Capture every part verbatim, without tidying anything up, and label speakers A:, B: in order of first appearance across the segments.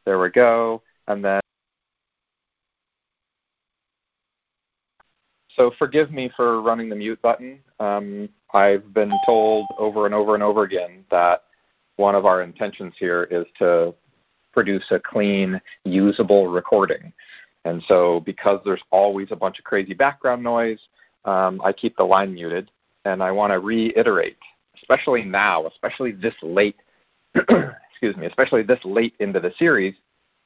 A: There we go. And then, so forgive me for running the mute button. Um, I've been told over and over and over again that one of our intentions here is to produce a clean, usable recording. And so because there's always a bunch of crazy background noise, um, I keep the line muted. And I want to reiterate, especially now, especially this late, excuse me, especially this late into the series,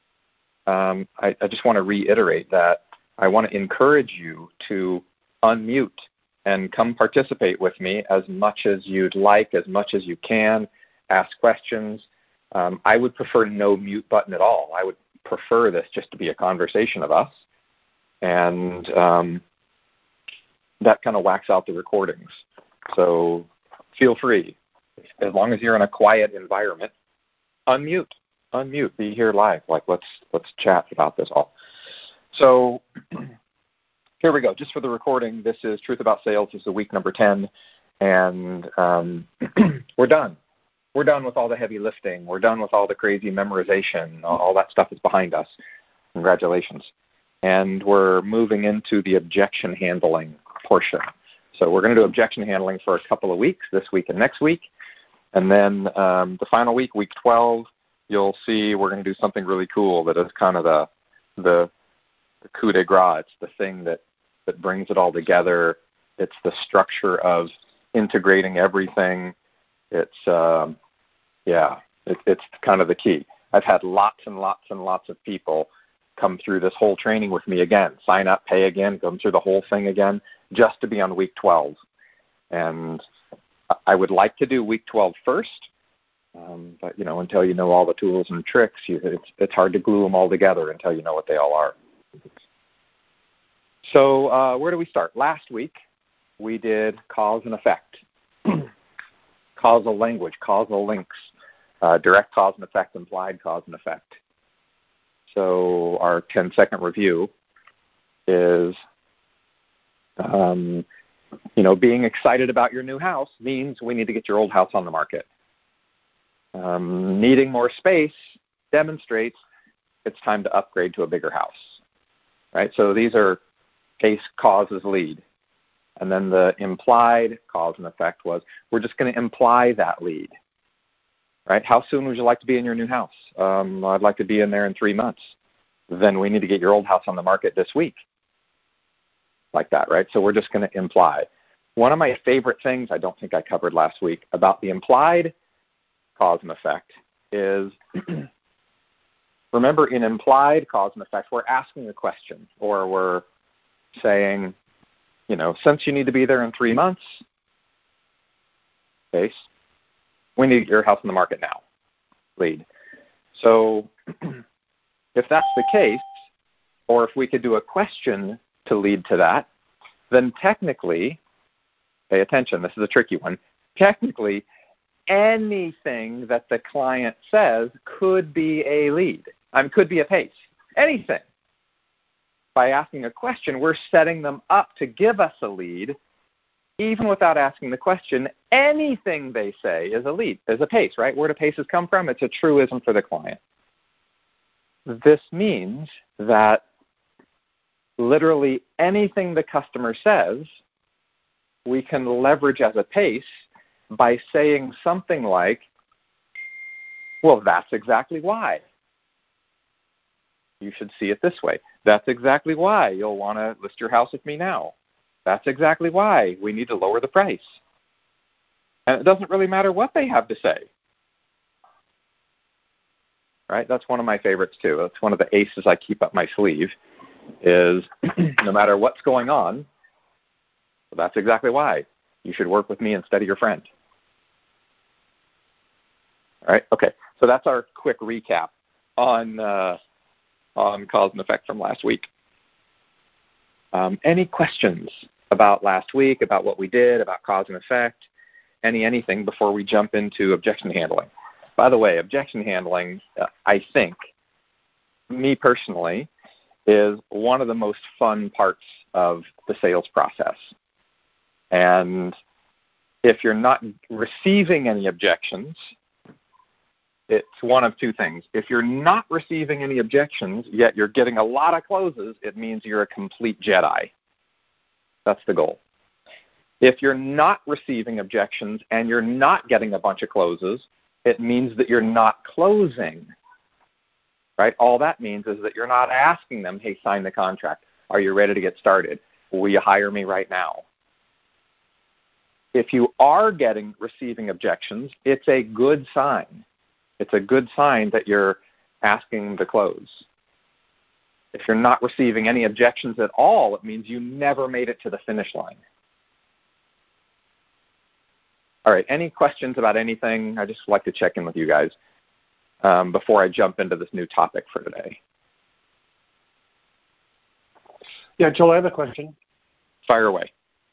A: um, I, I just want to reiterate that I want to encourage you to unmute and come participate with me as much as you'd like, as much as you can, ask questions. Um, I would prefer no mute button at all. I would prefer this just to be a conversation of us. And um, that kind of whacks out the recordings. So feel free. As long as you're in a quiet environment, unmute. Unmute. Be here live. Like, let's let's chat about this all. So here we go. Just for the recording, this is Truth About Sales. This is week number ten. And um, we're done. We're done with all the heavy lifting. We're done with all the crazy memorization. All that stuff is behind us. Congratulations. And we're moving into the objection handling portion. So we're going to do objection handling for a couple of weeks, this week and next week. And then um, the final week, week twelve, you'll see we're going to do something really cool that is kind of the the, the coup de grace. It's the thing that, that brings it all together. It's the structure of integrating everything. It's, um, yeah, it, it's kind of the key. I've had lots and lots and lots of people come through this whole training with me again, sign up, pay again, come through the whole thing again, just to be on week twelve. And I would like to do week twelve first, um, but, you know, until you know all the tools and tricks, you, it's, it's hard to glue them all together until you know what they all are. So uh, where do we start? Last week, we did cause and effect, causal language, causal links, uh, direct cause and effect, implied cause and effect. So our ten-second review is, um, you know, being excited about your new house means we need to get your old house on the market. Um, needing more space demonstrates it's time to upgrade to a bigger house, right? So these are case, causes, lead. And then the implied cause and effect was we're just going to imply that lead, right? How soon would you like to be in your new house? Um, I'd like to be in there in three months. Then we need to get your old house on the market this week. Like that, right? So we're just going to imply. One of my favorite things, I don't think I covered last week, about the implied cause and effect is, remember, in implied cause and effect, we're asking a question, or we're saying, you know, since you need to be there in three months, case, we need to get your house on the market now, lead. So if that's the case, or if we could do a question to lead to that, then technically, pay attention, this is a tricky one, technically anything that the client says could be a lead, I mean, could be a pace, anything. By asking a question, we're setting them up to give us a lead. Even without asking the question, anything they say is a lead, is a pace, right? Where do paces come from? It's a truism for the client. This means that literally anything the customer says, we can leverage as a pace by saying something like, well, that's exactly why. You should see it this way. That's exactly why you'll want to list your house with me now. That's exactly why we need to lower the price. And it doesn't really matter what they have to say. Right? That's one of my favorites too. That's one of the aces I keep up my sleeve is no matter what's going on, well, that's exactly why you should work with me instead of your friend. All right? Okay. So that's our quick recap on uh, on cause and effect from last week. Um, any questions about last week, about what we did, about cause and effect, any anything before we jump into objection handling? By the way, objection handling, uh, I think, me personally, is one of the most fun parts of the sales process. And if you're not receiving any objections, it's one of two things. If you're not receiving any objections, yet you're getting a lot of closes, it means you're a complete Jedi. That's the goal. If you're not receiving objections and you're not getting a bunch of closes, it means that you're not closing. Right? All that means is that you're not asking them, hey, sign the contract. Are you ready to get started? Will you hire me right now? If you are getting receiving objections, it's a good sign. It's a good sign that you're asking to close. If you're not receiving any objections at all, it means you never made it to the finish line. All right, any questions about anything? I just like to check in with you guys um, before I jump into this new topic for today.
B: Yeah, Joel, I have a question.
A: Fire away.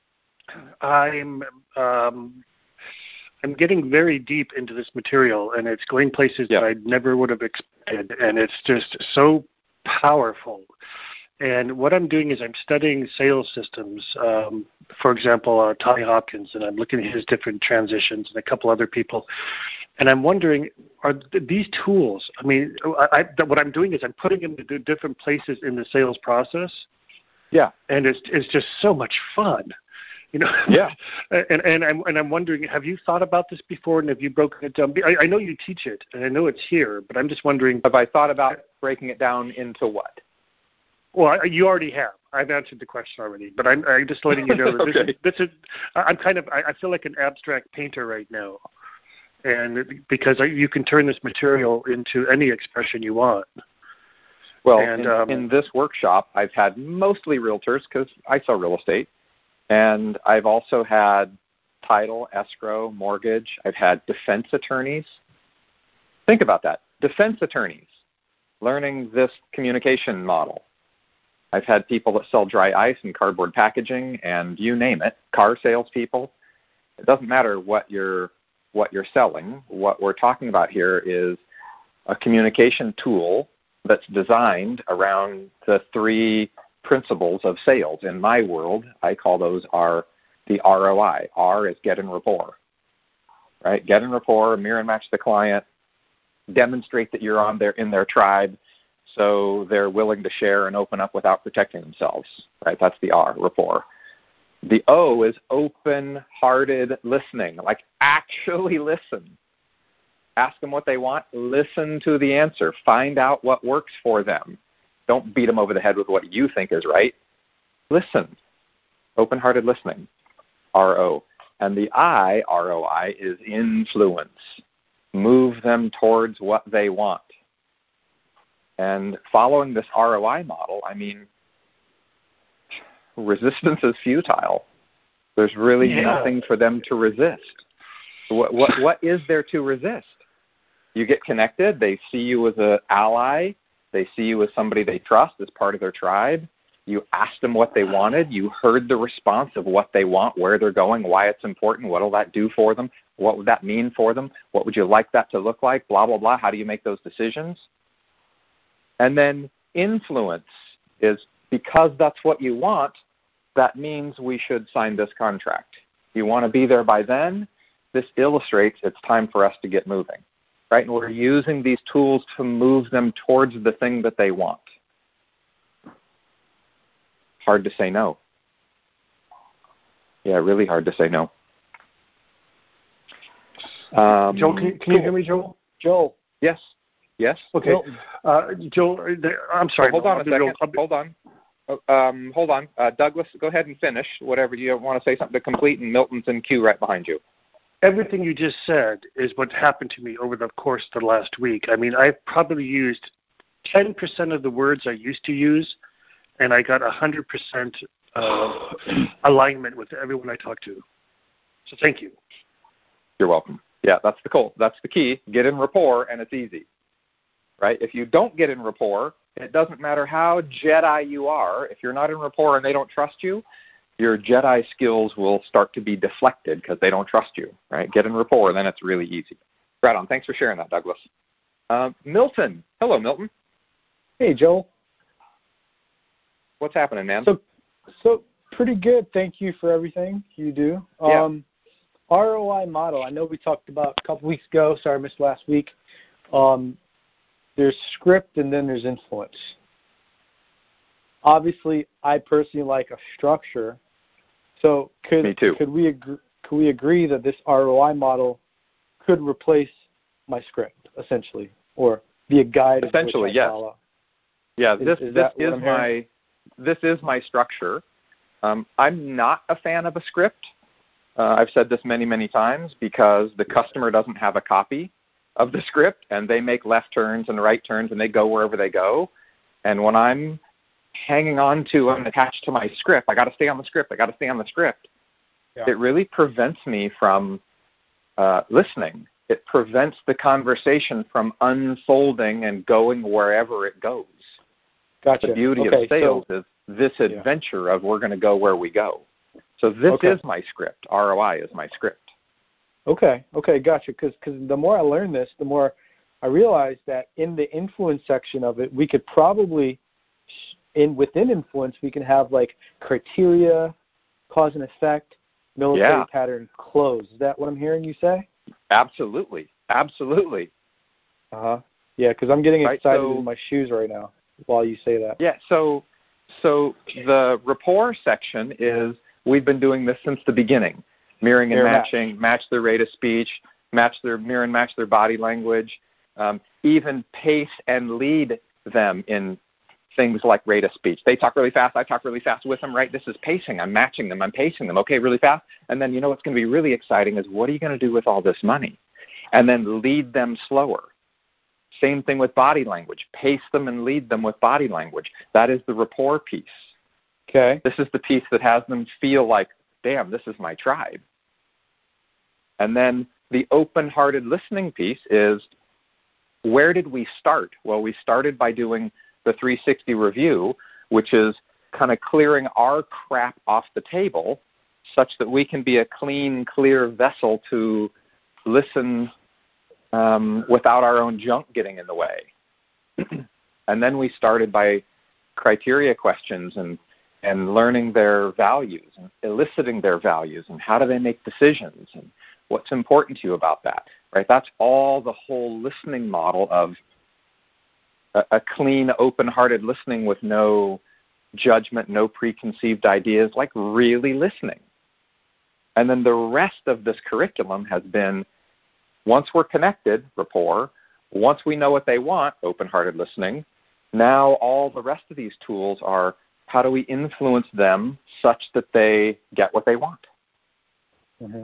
B: I'm um, I'm getting very deep into this material, and it's going places
A: yep.
B: that I never would have expected, and it's just so powerful. And what I'm doing is I'm studying sales systems. Um, for example, uh, Tommy Hopkins, and I'm looking at his different transitions and a couple other people. And I'm wondering, are th- these tools, I mean, I, I, what I'm doing is I'm putting them into different places in the sales process.
A: Yeah.
B: And it's it's just so much fun. You know,
A: yeah,
B: and and I'm and I'm wondering, have you thought about this before, and have you broken it down? I, I know you teach it, and I know it's here, but I'm just wondering.
A: Have I thought about breaking it down into what?
B: Well, I, you already have. I've answered the question already, but I'm, I'm just letting you know that
A: okay.
B: this is this is. I'm kind of. I, I feel like an abstract painter right now, and because I, you can turn this material into any expression you want.
A: Well,
B: and,
A: in,
B: um,
A: in this workshop, I've had mostly realtors because I sell real estate. And I've also had title, escrow, mortgage. I've had defense attorneys. Think about that. Defense attorneys learning this communication model. I've had people that sell dry ice and cardboard packaging and you name it, car salespeople. It doesn't matter what you're, what you're selling. What we're talking about here is a communication tool that's designed around the three principles of sales. In my world, I call those R, the R O I. R is get in rapport, right? Get in rapport, mirror and match the client, demonstrate that you're on their in their tribe, so they're willing to share and open up without protecting themselves, right? That's the R, rapport. The O is open-hearted listening, like actually listen. Ask them what they want, listen to the answer, find out what works for them. Don't beat them over the head with what you think is right. Listen. Open-hearted listening, R O. And the I, R O I, is influence. Move them towards what they want. And following this R O I model, I mean, resistance is futile. There's really
B: yeah.
A: nothing for them to resist. What, what, what is there to resist? You get connected. They see you as an ally. They see you as somebody they trust as part of their tribe. You asked them what they wanted. You heard the response of what they want, where they're going, why it's important, what will that do for them, what would that mean for them, what would you like that to look like, blah, blah, blah. How do you make those decisions? And then influence is because that's what you want, that means we should sign this contract. You want to be there by then? This illustrates it's time for us to get moving. Right? And we're using these tools to move them towards the thing that they want. Hard to say no. Yeah, really hard to say no. Um,
B: Joel, can, can cool. you hear me, Joel?
C: Joel.
A: Yes. Yes.
B: Okay. Uh, Joel, I'm sorry.
A: Oh, hold on
B: I'll
A: a second.
B: Real,
A: hold on. Um, hold on. Uh, Douglas, go ahead and finish. Whatever. You want to say something to complete, and Milton's in queue right behind you.
B: Everything you just said is what happened to me over the course of the last week. I mean, I've probably used ten percent of the words I used to use, and I got one hundred percent uh, alignment with everyone I talked to. So thank you.
A: You're welcome. Yeah, that's the goal. That's the key. Get in rapport, and it's easy. Right? If you don't get in rapport, it doesn't matter how Jedi you are. If you're not in rapport and they don't trust you, your Jedi skills will start to be deflected because they don't trust you, right? Get in rapport, then it's really easy. Right on. Thanks for sharing that, Douglas. Uh, Milton. Hello, Milton.
C: Hey, Joel.
A: What's happening, man?
C: So, so pretty good. Thank you for everything you do.
A: Yeah.
C: Um, R O I model, I know we talked about a couple weeks ago. Sorry, I missed last week. Um, there's script and then there's influence. Obviously, I personally like a structure. So could
A: Me too.
C: could we agree, could we agree that this R O I model could replace my script essentially, or be a guide?
A: Essentially, yes.
C: Follow?
A: Yeah,
C: Is,
A: this
C: is
A: this
C: is
A: my hearing? this is my structure. Um, I'm not a fan of a script. Uh, I've said this many, many times because the customer doesn't have a copy of the script, and they make left turns and right turns, and they go wherever they go. And when I'm hanging on to and attached to my script, I got to stay on the script. I got to stay on the script. Yeah. It really prevents me from uh, listening. It prevents the conversation from unfolding and going wherever it goes.
C: Gotcha.
A: The beauty
C: okay,
A: of sales
C: so,
A: is this adventure yeah. of we're going to go where we go. So this
C: okay.
A: is my script. R O I is my script.
C: Okay, okay, gotcha. Because the more I learn this, the more I realize that in the influence section of it, we could probably, in within influence, we can have like criteria, cause and effect, military
A: yeah.
C: pattern, close. Is that what I'm hearing you say?
A: Absolutely, absolutely.
C: Uh huh. Yeah, because I'm getting
A: right,
C: excited
A: so,
C: in my shoes right now while you say that.
A: Yeah. So, so the rapport section is we've been doing this since the beginning. Mirroring and
C: Mirror
A: matching,
C: match.
A: match their rate of speech, match their mirror and match their body language, um, even pace and lead them in things like rate of speech. They talk really fast, I talk really fast with them, right? This is pacing. I'm matching them. I'm pacing them. Okay, really fast. And then, you know what's going to be really exciting is what are you going to do with all this money? And then lead them slower. Same thing with body language. Pace them and lead them with body language. That is the rapport piece.
C: Okay.
A: This is the piece that has them feel like, damn, this is my tribe. And then the open-hearted listening piece is, where did we start? Well, we started by doing the three sixty review, which is kind of clearing our crap off the table such that we can be a clean, clear vessel to listen um, without our own junk getting in the way. And then we started by criteria questions and and learning their values and eliciting their values and how do they make decisions and what's important to you about that, right? That's all the whole listening model of a, a clean, open-hearted listening with no judgment, no preconceived ideas, like really listening. And then the rest of this curriculum has been, once we're connected, rapport, once we know what they want, open-hearted listening, now all the rest of these tools are, how do we influence them such that they get what they want?
C: Mm-hmm.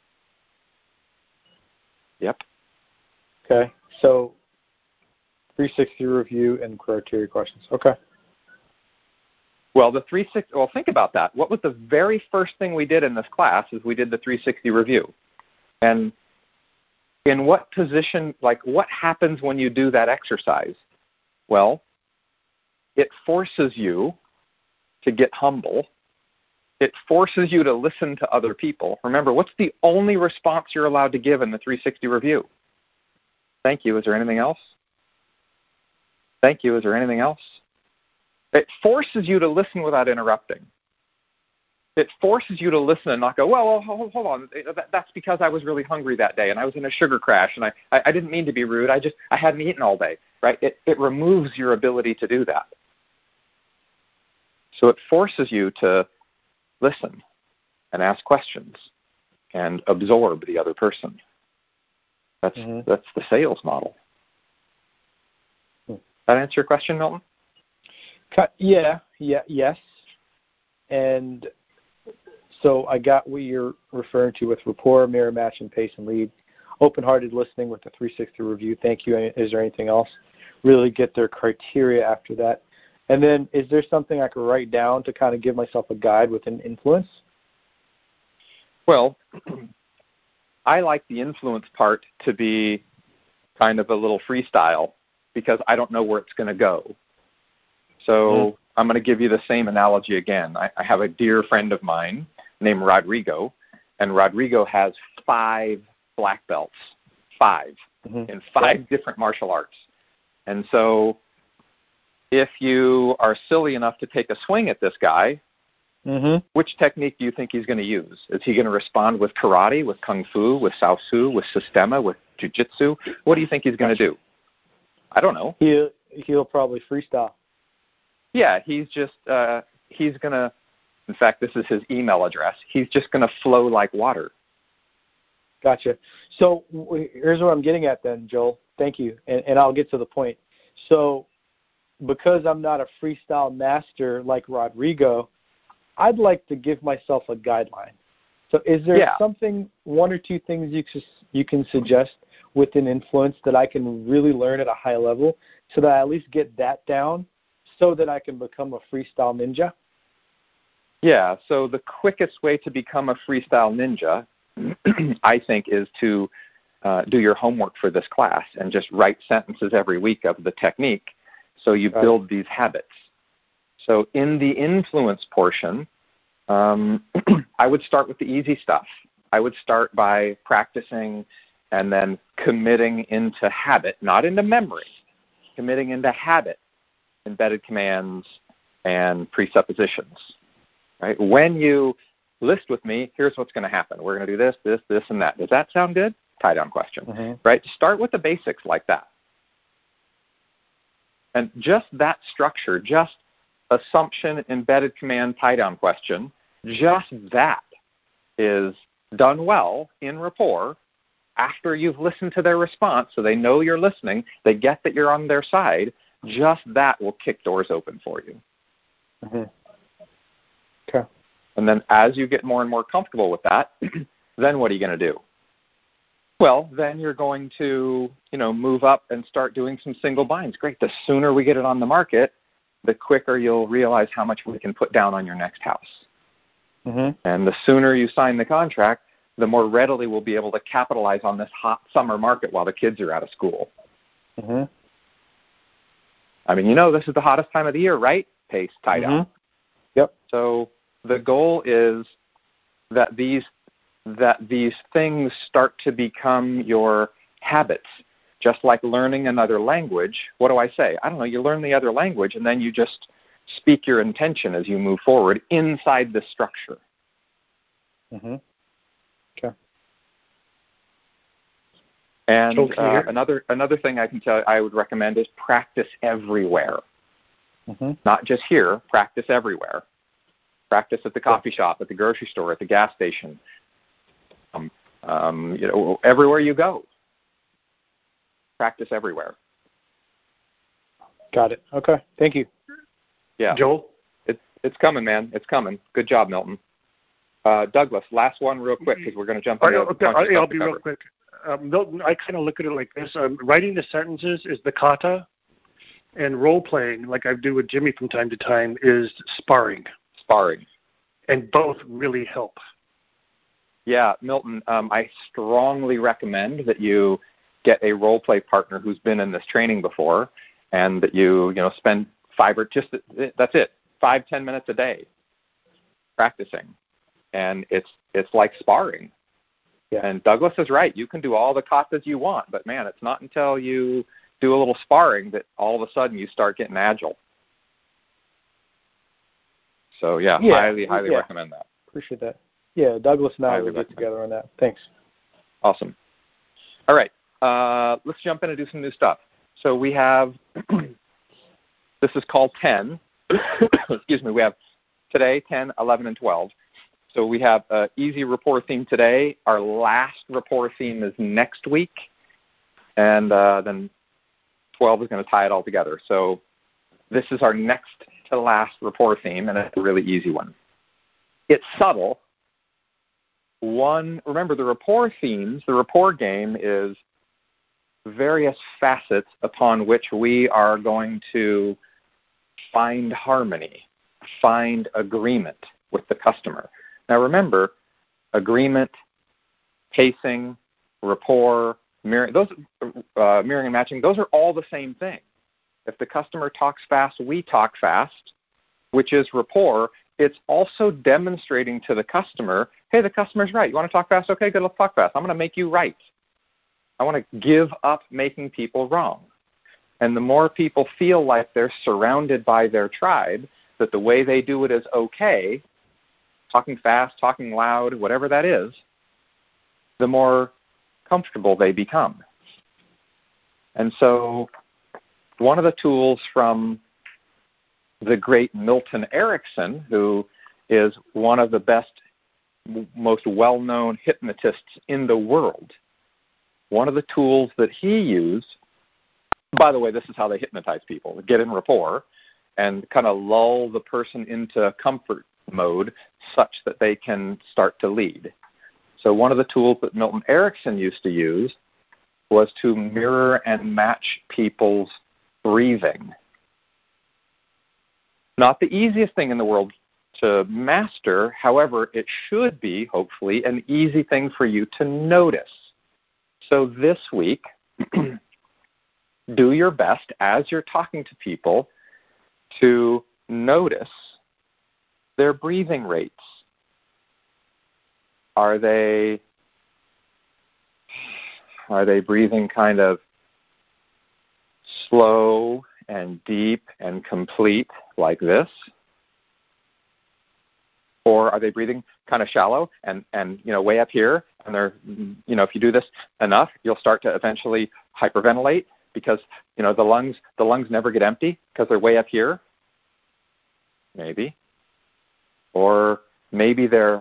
A: Yep.
C: Okay. So three sixty review and criteria questions. Okay.
A: Well, the three sixty, well, think about that. What was the very first thing we did in this class is we did the three sixty review. And in what position, like what happens when you do that exercise? Well, it forces you to get humble. It forces you to listen to other people. Remember, what's the only response you're allowed to give in the three sixty review? Thank you. Is there anything else? Thank you. Is there anything else? It forces you to listen without interrupting. It forces you to listen and not go, well, well hold, hold on. That's because I was really hungry that day and I was in a sugar crash and I, I didn't mean to be rude. I just I hadn't eaten all day, right? It, it removes your ability to do that. So it forces you to listen and ask questions and absorb the other person. That's mm-hmm. that's the sales model. That answer your question, Milton?
C: Yeah, yeah, yes. And so I got what you're referring to with rapport, mirror, match, and pace and lead. Open-hearted listening with the three sixty review. Thank you. Is there anything else? Really get their criteria after that. And then is there something I could write down to kind of give myself a guide with an influence?
A: Well, I like the influence part to be kind of a little freestyle because I don't know where it's going to go. So mm-hmm. I'm going to give you the same analogy again. I, I have a dear friend of mine named Rodrigo, and Rodrigo has five black belts, five, mm-hmm. in five yeah. different martial arts. And so if you are silly enough to take a swing at this guy, mm-hmm. which technique do you think he's going to use? Is he going to respond with karate, with kung fu, with Sao Su, with Sistema, with jiu-jitsu? What do you think he's going to do? I don't know.
C: He'll, he'll probably freestyle.
A: Yeah, he's just, uh, he's going to, in fact, this is his email address. He's just going to flow like water.
C: Gotcha. So here's what I'm getting at then, Joel. Thank you. And, and I'll get to the point. So because I'm not a freestyle master like Rodrigo, I'd like to give myself a guideline. So is there
A: yeah.
C: something, one or two things you, you can suggest within Influence that I can really learn at a high level so that I at least get that down so that I can become a freestyle ninja?
A: Yeah, so the quickest way to become a freestyle ninja, I think, is to uh, do your homework for this class and just write sentences every week of the technique so you
C: Got
A: build
C: it.
A: these habits. So in the influence portion, um, I would start with the easy stuff. I would start by practicing and then committing into habit, not into memory, committing into habit, embedded commands, and presuppositions. Right? When you list with me, here's what's going to happen. We're going to do this, this, this, and that. Does that sound good? Tie-down question.
C: Mm-hmm.
A: Right? Start with the basics like that. And just that structure, just assumption, embedded command, tie-down question, just that is done well in rapport after you've listened to their response so they know you're listening, they get that you're on their side, just that will kick doors open for you.
C: Mm-hmm. Okay.
A: And then as you get more and more comfortable with that, then what are you going to do? Well, then you're going to, you know, move up and start doing some single binds. Great. The sooner we get it on the market, the quicker you'll realize how much we can put down on your next house.
C: Mm-hmm.
A: And the sooner you sign the contract, the more readily we'll be able to capitalize on this hot summer market while the kids are out of school.
C: Mm-hmm.
A: I mean, you know, this is the hottest time of the year, right? Pace, tie down.
C: Mm-hmm. Yep.
A: So the goal is that these that these things start to become your habits. Just like learning another language, what do I say? I don't know, you learn the other language and then you just speak your intention as you move forward inside the structure.
C: Mm-hmm. Okay.
A: And
B: Okay.
A: uh, another another thing I can tell I would recommend is practice everywhere.
C: Mm-hmm.
A: Not just here, practice everywhere. Practice at the coffee shop, at the grocery store, at the gas station, um, um, you know, everywhere you go. Practice everywhere.
C: Got it. Okay. Thank you.
A: Yeah.
B: Joel?
A: It's it's coming, man. It's coming. Good job, Milton. Uh, Douglas, last one real quick because we're going to jump into
B: okay,
A: a bunch of
B: I'll
A: stuff
B: be
A: to
B: real
A: cover.
B: quick. Um, Milton, I kind of look at it like this. Um, writing the sentences is the kata, and role-playing, like I do with Jimmy from time to time, is sparring.
A: Sparring.
B: And both really help.
A: Yeah, Milton, um, I strongly recommend that you get a role play partner who's been in this training before, and that you you know spend five or just that's it five ten minutes a day practicing, and it's it's like sparring.
C: Yeah.
A: And Douglas is right. You can do all the katas you want, but man, it's not until you do a little sparring that all of a sudden you start getting agile. So yeah,
C: yeah
A: highly highly
C: yeah.
A: recommend that.
C: Appreciate that. Yeah, Douglas and I
A: Highly
C: will get
A: recommend.
C: together on that. Thanks.
A: Awesome. All right. Uh, let's jump in and do some new stuff. So we have, this is called ten. Excuse me. We have today, ten, eleven, and twelve. So we have an easy rapport theme today. Our last rapport theme is next week. And uh, then twelve is going to tie it all together. So this is our next to last rapport theme, and it's a really easy one. It's subtle. One, remember the rapport themes, the rapport game is various facets upon which we are going to find harmony, find agreement with the customer. Now remember, agreement, pacing, rapport, mirror, those, uh, mirroring and matching, those are all the same thing. If the customer talks fast, we talk fast, which is rapport. It's also demonstrating to the customer, hey, the customer's right. You want to talk fast? Okay, good, let's talk fast. I'm going to make you right. I want to give up making people wrong. And the more people feel like they're surrounded by their tribe, that the way they do it is okay, talking fast, talking loud, whatever that is, the more comfortable they become. And so one of the tools from the great Milton Erickson, who is one of the best, most well-known hypnotists in the world, one of the tools that he used, by the way, this is how they hypnotize people, get in rapport and kind of lull the person into comfort mode such that they can start to lead. So one of the tools that Milton Erickson used to use was to mirror and match people's breathing. Not the easiest thing in the world to master, however, it should be, hopefully, an easy thing for you to notice. So this week, do your best as you're talking to people to notice their breathing rates. Are they are they breathing kind of slow and deep and complete like this? Or are they breathing kind of shallow and, and you know, way up here? And they're, you know, if you do this enough, you'll start to eventually hyperventilate because, you know, the lungs the lungs never get empty because they're way up here. Maybe. Or maybe they're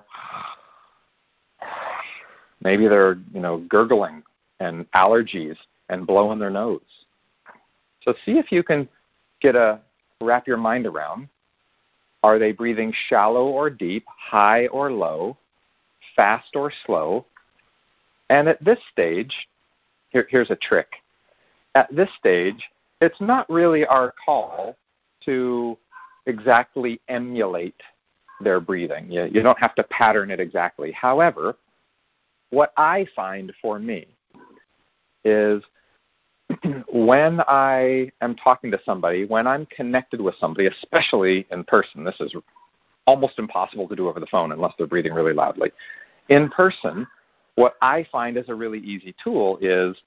A: maybe they're, you know, gurgling and allergies and blowing their nose. So see if you can get a wrap your mind around. Are they breathing shallow or deep, high or low, fast or slow? And at this stage, here, here's a trick. At this stage, it's not really our call to exactly emulate their breathing. You, you don't have to pattern it exactly. However, what I find for me is when I am talking to somebody, when I'm connected with somebody, especially in person, this is almost impossible to do over the phone unless they're breathing really loudly. In person, what I find is a really easy tool is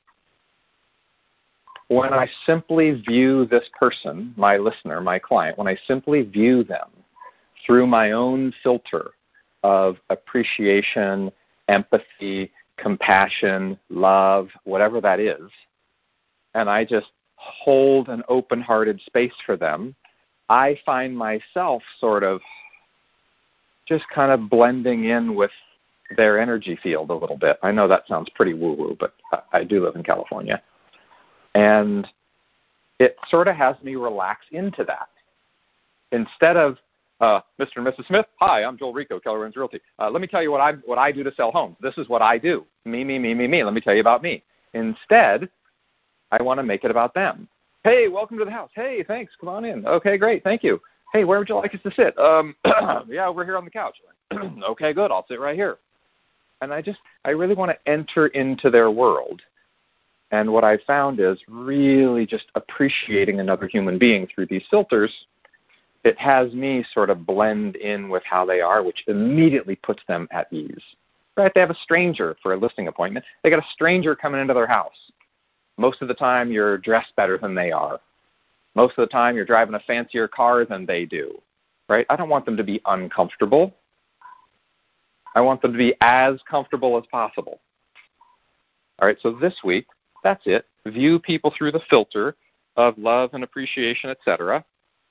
A: when I simply view this person, my listener, my client, when I simply view them through my own filter of appreciation, empathy, compassion, love, whatever that is, and I just hold an open-hearted space for them, I find myself sort of just kind of blending in with their energy field a little bit. I know that sounds pretty woo-woo, but I do live in California. And it sort of has me relax into that. Instead of, uh, Mister and Missus Smith, hi, I'm Joel Rico, Keller Williams Realty. Uh, let me tell you what I what I do to sell homes. This is what I do. Me, me, me, me, me. Let me tell you about me. Instead, I want to make it about them. Hey, welcome to the house. Hey, thanks. Come on in. Okay, great. Thank you. Hey, where would you like us to sit? Um, yeah, over here on the couch. Okay, good. I'll sit right here. And I just, I really want to enter into their world. And what I found is really just appreciating another human being through these filters, it has me sort of blend in with how they are, which immediately puts them at ease. Right? They have a stranger for a listing appointment. They got a stranger coming into their house. Most of the time, you're dressed better than they are. Most of the time, you're driving a fancier car than they do. Right? I don't want them to be uncomfortable. I want them to be as comfortable as possible. All right, so this week, that's it. View people through the filter of love and appreciation, et cetera,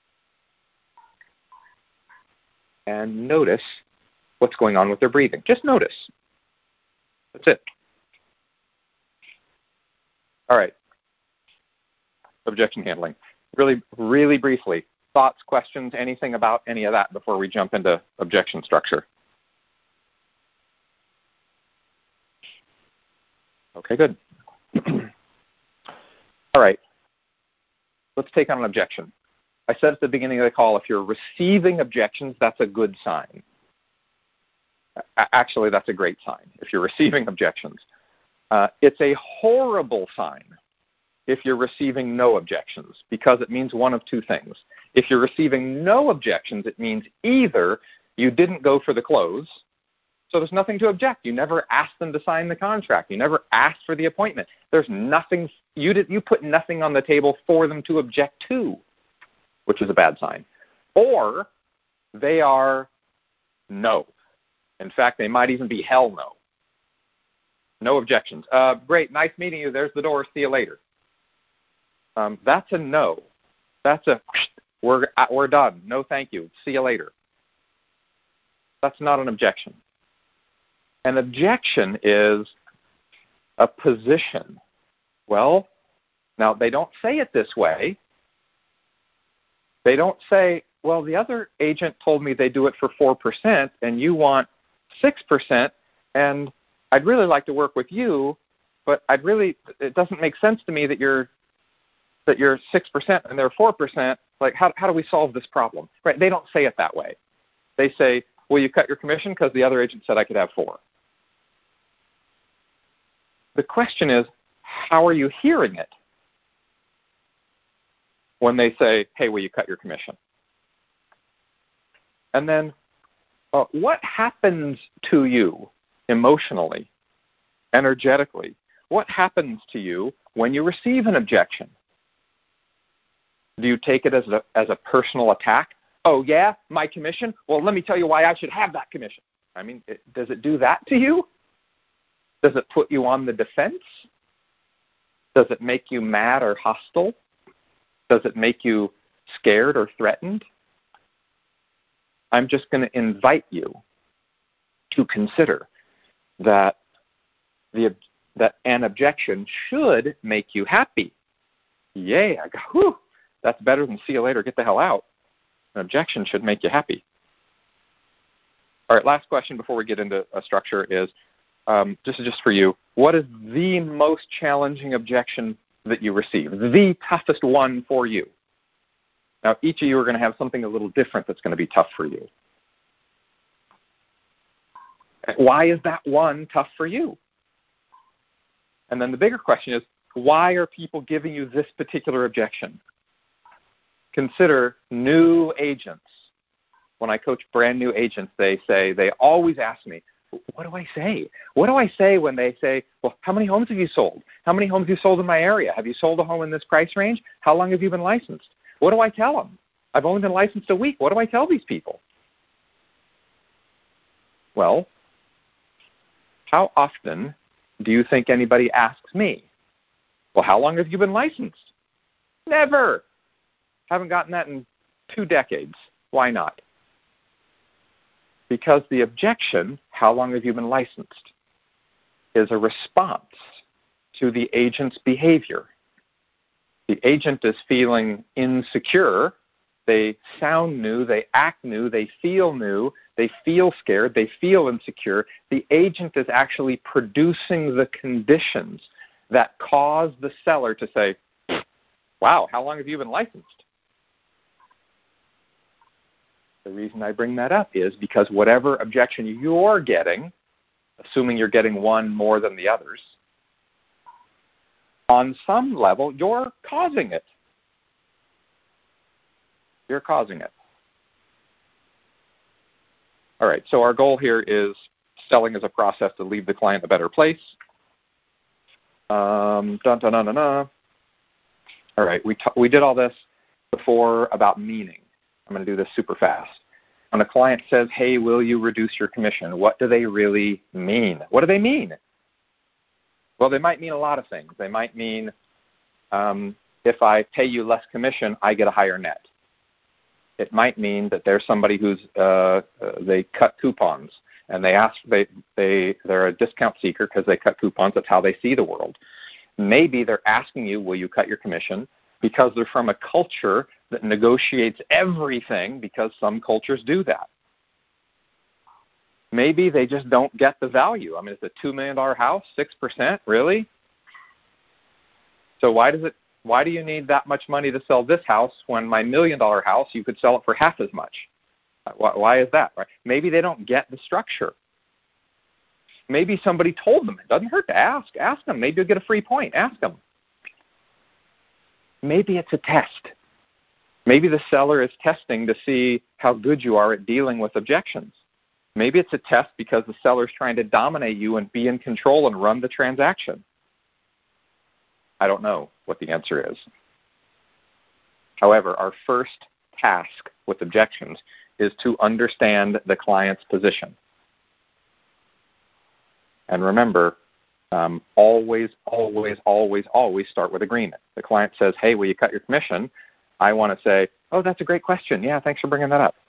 A: and notice what's going on with their breathing. Just notice. That's it. All right. Objection handling. Really, really briefly, thoughts, questions, anything about any of that before we jump into objection structure? Okay, good. All right. Let's take on an objection. I said at the beginning of the call, if you're receiving objections, that's a good sign. Actually, that's a great sign if you're receiving objections. Uh, it's a horrible sign if you're receiving no objections, because it means one of two things. If you're receiving no objections, it means either you didn't go for the close, so there's nothing to object. You never asked them to sign the contract. You never asked for the appointment. There's nothing, you did, you put nothing on the table for them to object to, which is a bad sign. Or they are no. In fact, they might even be hell no. No objections. Uh, great, nice meeting you. There's the door. See you later. Um, that's a no. That's a, we're, we're done. No, thank you. See you later. That's not an objection. An objection is a position. Well, now they don't say it this way. They don't say, well, the other agent told me they do it for four percent and you want six percent, and I'd really like to work with you, but I'd really, it doesn't make sense to me that you're that you're six percent and they're four percent. Like, how how do we solve this problem? Right? They don't say it that way. They say, will you cut your commission because the other agent said I could have four? The question is, how are you hearing it when they say, hey, will you cut your commission? And then uh, what happens to you emotionally, energetically? What happens to you when you receive an objection? Do you take it as a, as a personal attack? Oh, yeah, my commission? Well, let me tell you why I should have that commission. I mean, it, does it do that to you? Does it put you on the defense? Does it make you mad or hostile? Does it make you scared or threatened? I'm just going to invite you to consider that the that an objection should make you happy. Yay, I go, whew, that's better than see you later, get the hell out. An objection should make you happy. All right, last question before we get into a structure is, um, this is just for you, what is the most challenging objection that you receive, the toughest one for you? Now, each of you are going to have something a little different that's going to be tough for you. Why is that one tough for you? And then the bigger question is, why are people giving you this particular objection? Consider new agents. When I coach brand new agents, they say, they always ask me, what do I say? What do I say when they say, well, how many homes have you sold? How many homes have you sold in my area? Have you sold a home in this price range? How long have you been licensed? What do I tell them? I've only been licensed a week. What do I tell these people? Well, how often do you think anybody asks me, well, how long have you been licensed? Never. Haven't gotten that in two decades. Why not? Because the objection, how long have you been licensed, is a response to the agent's behavior. The agent is feeling insecure. They sound new. They act new. They feel new. They feel scared. They feel insecure. The agent is actually producing the conditions that cause the seller to say, wow, how long have you been licensed? The reason I bring that up is because whatever objection you're getting, assuming you're getting one more than the others, on some level, you're causing it. You're causing it. All right, so our goal here is selling as a process to leave the client in a better place. Um, dun, dun, dun, dun, dun. All right, we, t- we did all this before about meaning. I'm going to do this super fast. When a client says, hey, will you reduce your commission, what do they really mean? What do they mean? Well, they might mean a lot of things. They might mean, um, if I pay you less commission, I get a higher net. It might mean that there's somebody who's, uh, uh, they cut coupons, and they ask, they, they, they're a discount seeker because they cut coupons. That's how they see the world. Maybe they're asking you, will you cut your commission, because they're from a culture that negotiates everything, because some cultures do that. Maybe they just don't get the value. I mean, it's a two million dollars house, six percent, really? So why does it? Why do you need that much money to sell this house when my million dollar house, you could sell it for half as much? Why, why is that? Right? Maybe they don't get the structure. Maybe somebody told them. It doesn't hurt to ask. Ask them. Maybe you'll get a free point. Ask them. Maybe it's a test. Maybe the seller is testing to see how good you are at dealing with objections. Maybe it's a test because the seller is trying to dominate you and be in control and run the transaction. I don't know what the answer is. However, our first task with objections is to understand the client's position. And remember, Um, always, always, always, always start with agreement. The client says, hey, will you cut your commission? I want to say, oh, that's a great question. Yeah, thanks for bringing that up.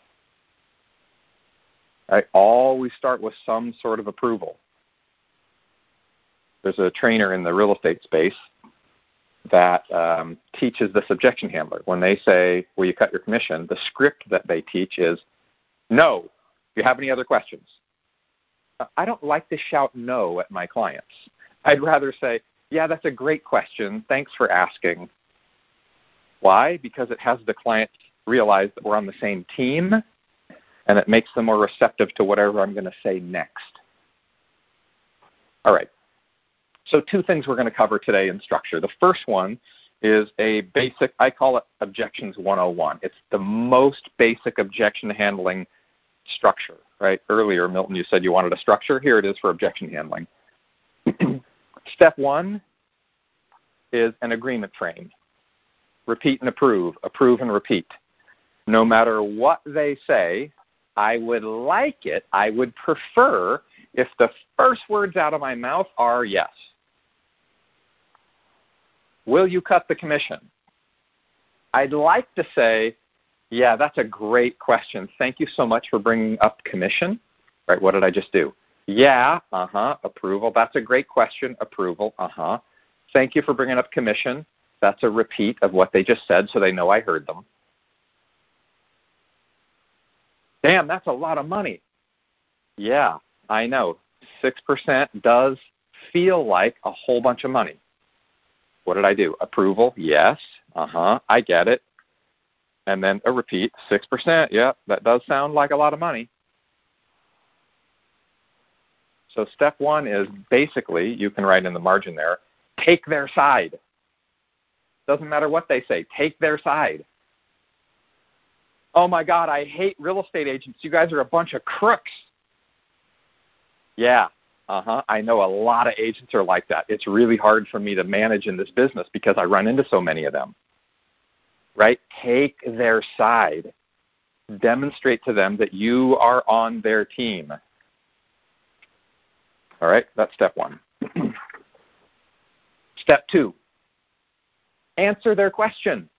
A: I always start with some sort of approval. There's a trainer in the real estate space that um, teaches this objection handler. When they say, will you cut your commission, the script that they teach is, no. Do you have any other questions? I don't like to shout no at my clients. I'd rather say, yeah, that's a great question. Thanks for asking. Why? Because it has the client realize that we're on the same team, and it makes them more receptive to whatever I'm going to say next. All right. So two things we're going to cover today in structure. The first one is a basic, I call it Objections one oh one. It's the most basic objection handling structure, right? Earlier, Milton, you said you wanted a structure. Here it is for objection handling. Step one is an agreement frame. Repeat and approve, approve and repeat. No matter what they say, I would like it, I would prefer if the first words out of my mouth are yes. Will you cut the commission? I'd like to say, yeah, that's a great question. Thank you so much for bringing up commission. Right, what did I just do? Yeah, uh-huh, approval. That's a great question, approval, uh-huh. Thank you for bringing up commission. That's a repeat of what they just said so they know I heard them. Damn, that's a lot of money. Yeah, I know. six percent does feel like a whole bunch of money. What did I do? Approval, yes, uh-huh, I get it. And then a repeat, six percent, yeah, that does sound like a lot of money. So step one is basically, you can write in the margin there, take their side. Doesn't matter what they say, take their side. Oh my God, I hate real estate agents. You guys are a bunch of crooks. Yeah, uh-huh, I know a lot of agents are like that. It's really hard for me to manage in this business because I run into so many of them. Right? Take their side. Demonstrate to them that you are on their team. All right, that's step one. Step two, answer their question.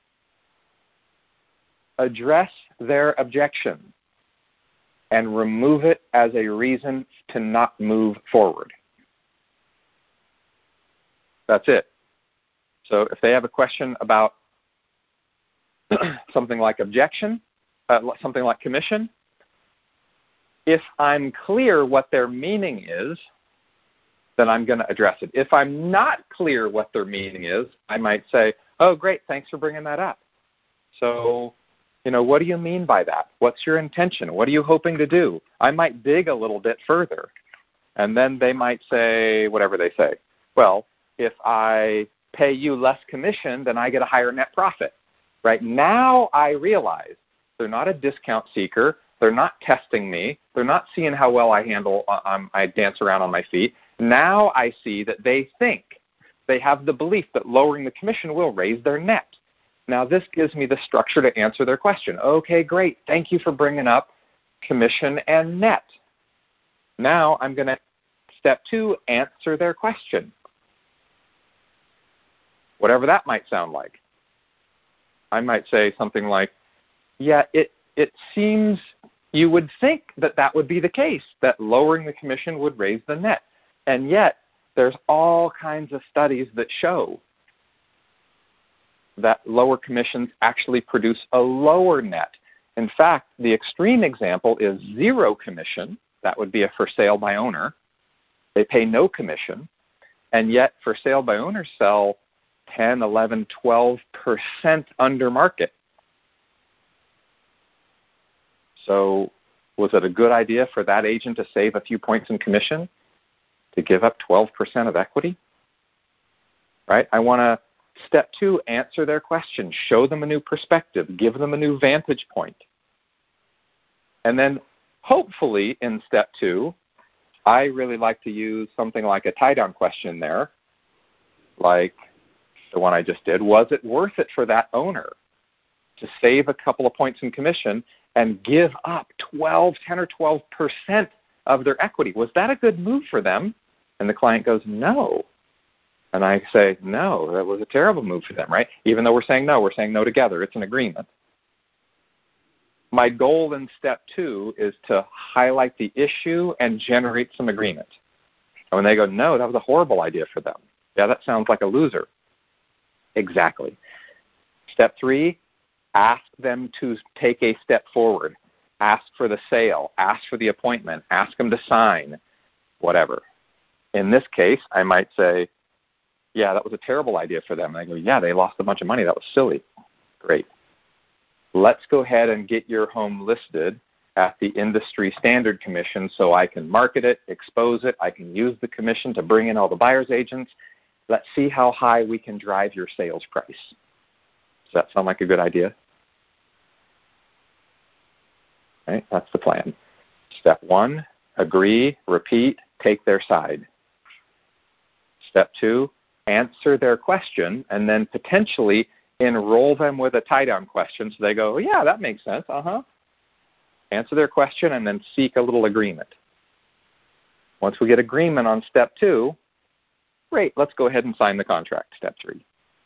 A: Address their objection and remove it as a reason to not move forward. That's it. So if they have a question about something like objection, uh, something like commission, if I'm clear what their meaning is, then I'm going to address it. If I'm not clear what their meaning is, I might say, oh, great, thanks for bringing that up. So, you know, what do you mean by that? What's your intention? What are you hoping to do? I might dig a little bit further. And then they might say whatever they say. Well, if I pay you less commission, then I get a higher net profit. Right now I realize they're not a discount seeker. They're not testing me. They're not seeing how well I handle, um, I dance around on my feet. Now I see that they think, they have the belief that lowering the commission will raise their net. Now this gives me the structure to answer their question. Okay, great. Thank you for bringing up commission and net. Now I'm going to, step two, answer their question. Whatever that might sound like. I might say something like, yeah, it, it seems you would think that that would be the case, that lowering the commission would raise the net. And yet, there's all kinds of studies that show that lower commissions actually produce a lower net. In fact, the extreme example is zero commission. That would be a for sale by owner. They pay no commission. And yet, for sale by owners sell ten, eleven, twelve percent under market. So was it a good idea for that agent to save a few points in commission to give up twelve percent of equity? Right? I want to, step two, answer their question, show them a new perspective, give them a new vantage point. And then hopefully in step two, I really like to use something like a tie-down question there, like the one I just did. Was it worth it for that owner to save a couple of points in commission and give up twelve, ten or twelve percent of their equity? Was that a good move for them? And the client goes, no. And I say, no, that was a terrible move for them, right? Even though we're saying no, we're saying no together. It's an agreement. My goal in step two is to highlight the issue and generate some agreement. And when they go, no, that was a horrible idea for them. Yeah, that sounds like a loser. Exactly. Step three, ask them to take a step forward. Ask for the sale. Ask for the appointment. Ask them to sign, whatever. In this case, I might say, yeah, that was a terrible idea for them. And I go, yeah, they lost a bunch of money. That was silly. Great. Let's go ahead and get your home listed at the Industry Standard Commission so I can market it, expose it. I can use the commission to bring in all the buyer's agents. Let's see how high we can drive your sales price. Does that sound like a good idea? Right, that's the plan. Step one, agree, repeat, take their side. Step two, answer their question, and then potentially enroll them with a tie-down question so they go, oh, yeah, that makes sense, uh-huh. Answer their question and then seek a little agreement. Once we get agreement on step two, great, let's go ahead and sign the contract, step three.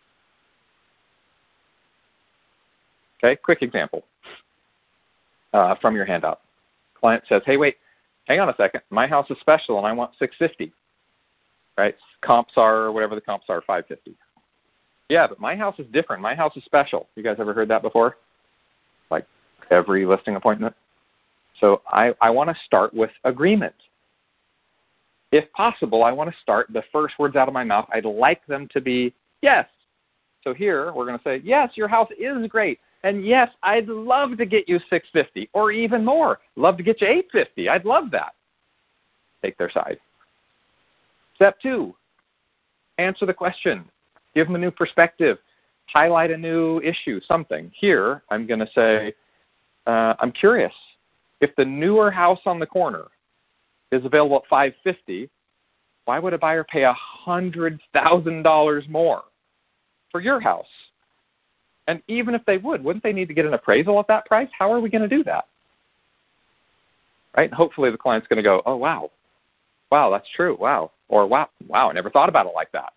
A: Okay, quick example uh, from your handout. Client says, hey, wait, hang on a second. My house is special and I want six fifty. Right? Comps are, whatever the comps are, five fifty. Yeah, but my house is different. My house is special. You guys ever heard that before? Like every listing appointment? So I, I want to start with agreement. If possible, I want to start the first words out of my mouth. I'd like them to be yes. So here we're going to say, yes, your house is great. And yes, I'd love to get you six fifty or even more. Love to get you eight fifty. I'd love that. Take their side. Step two, answer the question. Give them a new perspective. Highlight a new issue, something. Here, I'm going to say, uh, I'm curious. If the newer house on the corner is available at five fifty, why would a buyer pay one hundred thousand dollars more for your house? And even if they would, wouldn't they need to get an appraisal at that price? How are we going to do that? Right? And hopefully the client's going to go, oh, wow. Wow, that's true. Wow. Or, wow, wow, I never thought about it like that.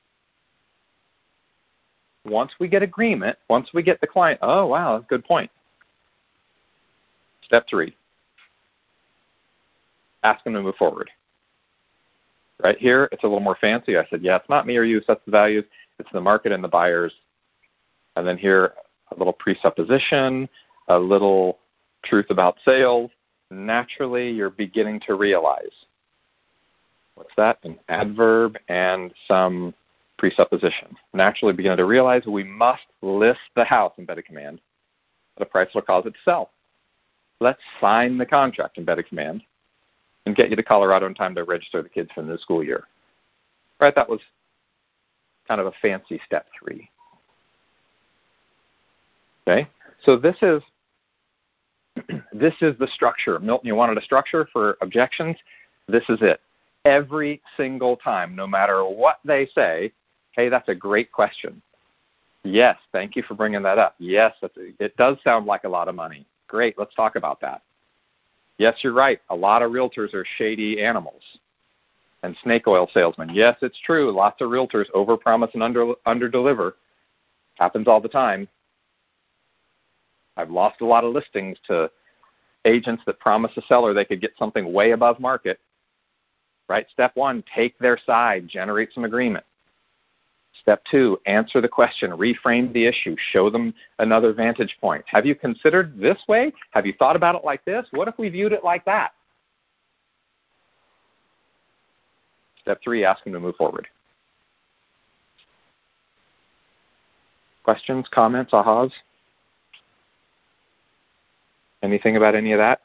A: Once we get agreement, once we get the client, oh, wow, that's a good point. Step three, ask them to move forward. Right here, it's a little more fancy. I said, yeah, it's not me or you who sets the values. It's the market and the buyers. And then here, a little presupposition, a little truth about sales. Naturally, you're beginning to realize. What's that? An adverb and some presupposition. Naturally beginning to realize we must list the house, embedded command, at a price that'll cause it to sell. Let's sign the contract, embedded command, and get you to Colorado in time to register the kids for the new school year. Right? That was kind of a fancy step three. Okay? So this is this is the structure. Milton, you wanted a structure for objections? This is it. Every single time, no matter what they say, hey, that's a great question. Yes, thank you for bringing that up. Yes, that's a, it does sound like a lot of money. Great, let's talk about that. Yes, you're right. A lot of realtors are shady animals and snake oil salesmen. Yes, it's true. Lots of realtors overpromise and under underdeliver. Happens all the time. I've lost a lot of listings to agents that promise a seller they could get something way above market. Right? Step one, take their side, generate some agreement. Step two, answer the question, reframe the issue, show them another vantage point. Have you considered this way? Have you thought about it like this? What if we viewed it like that? Step three, ask them to move forward. Questions, comments, ahas? Anything about any of that?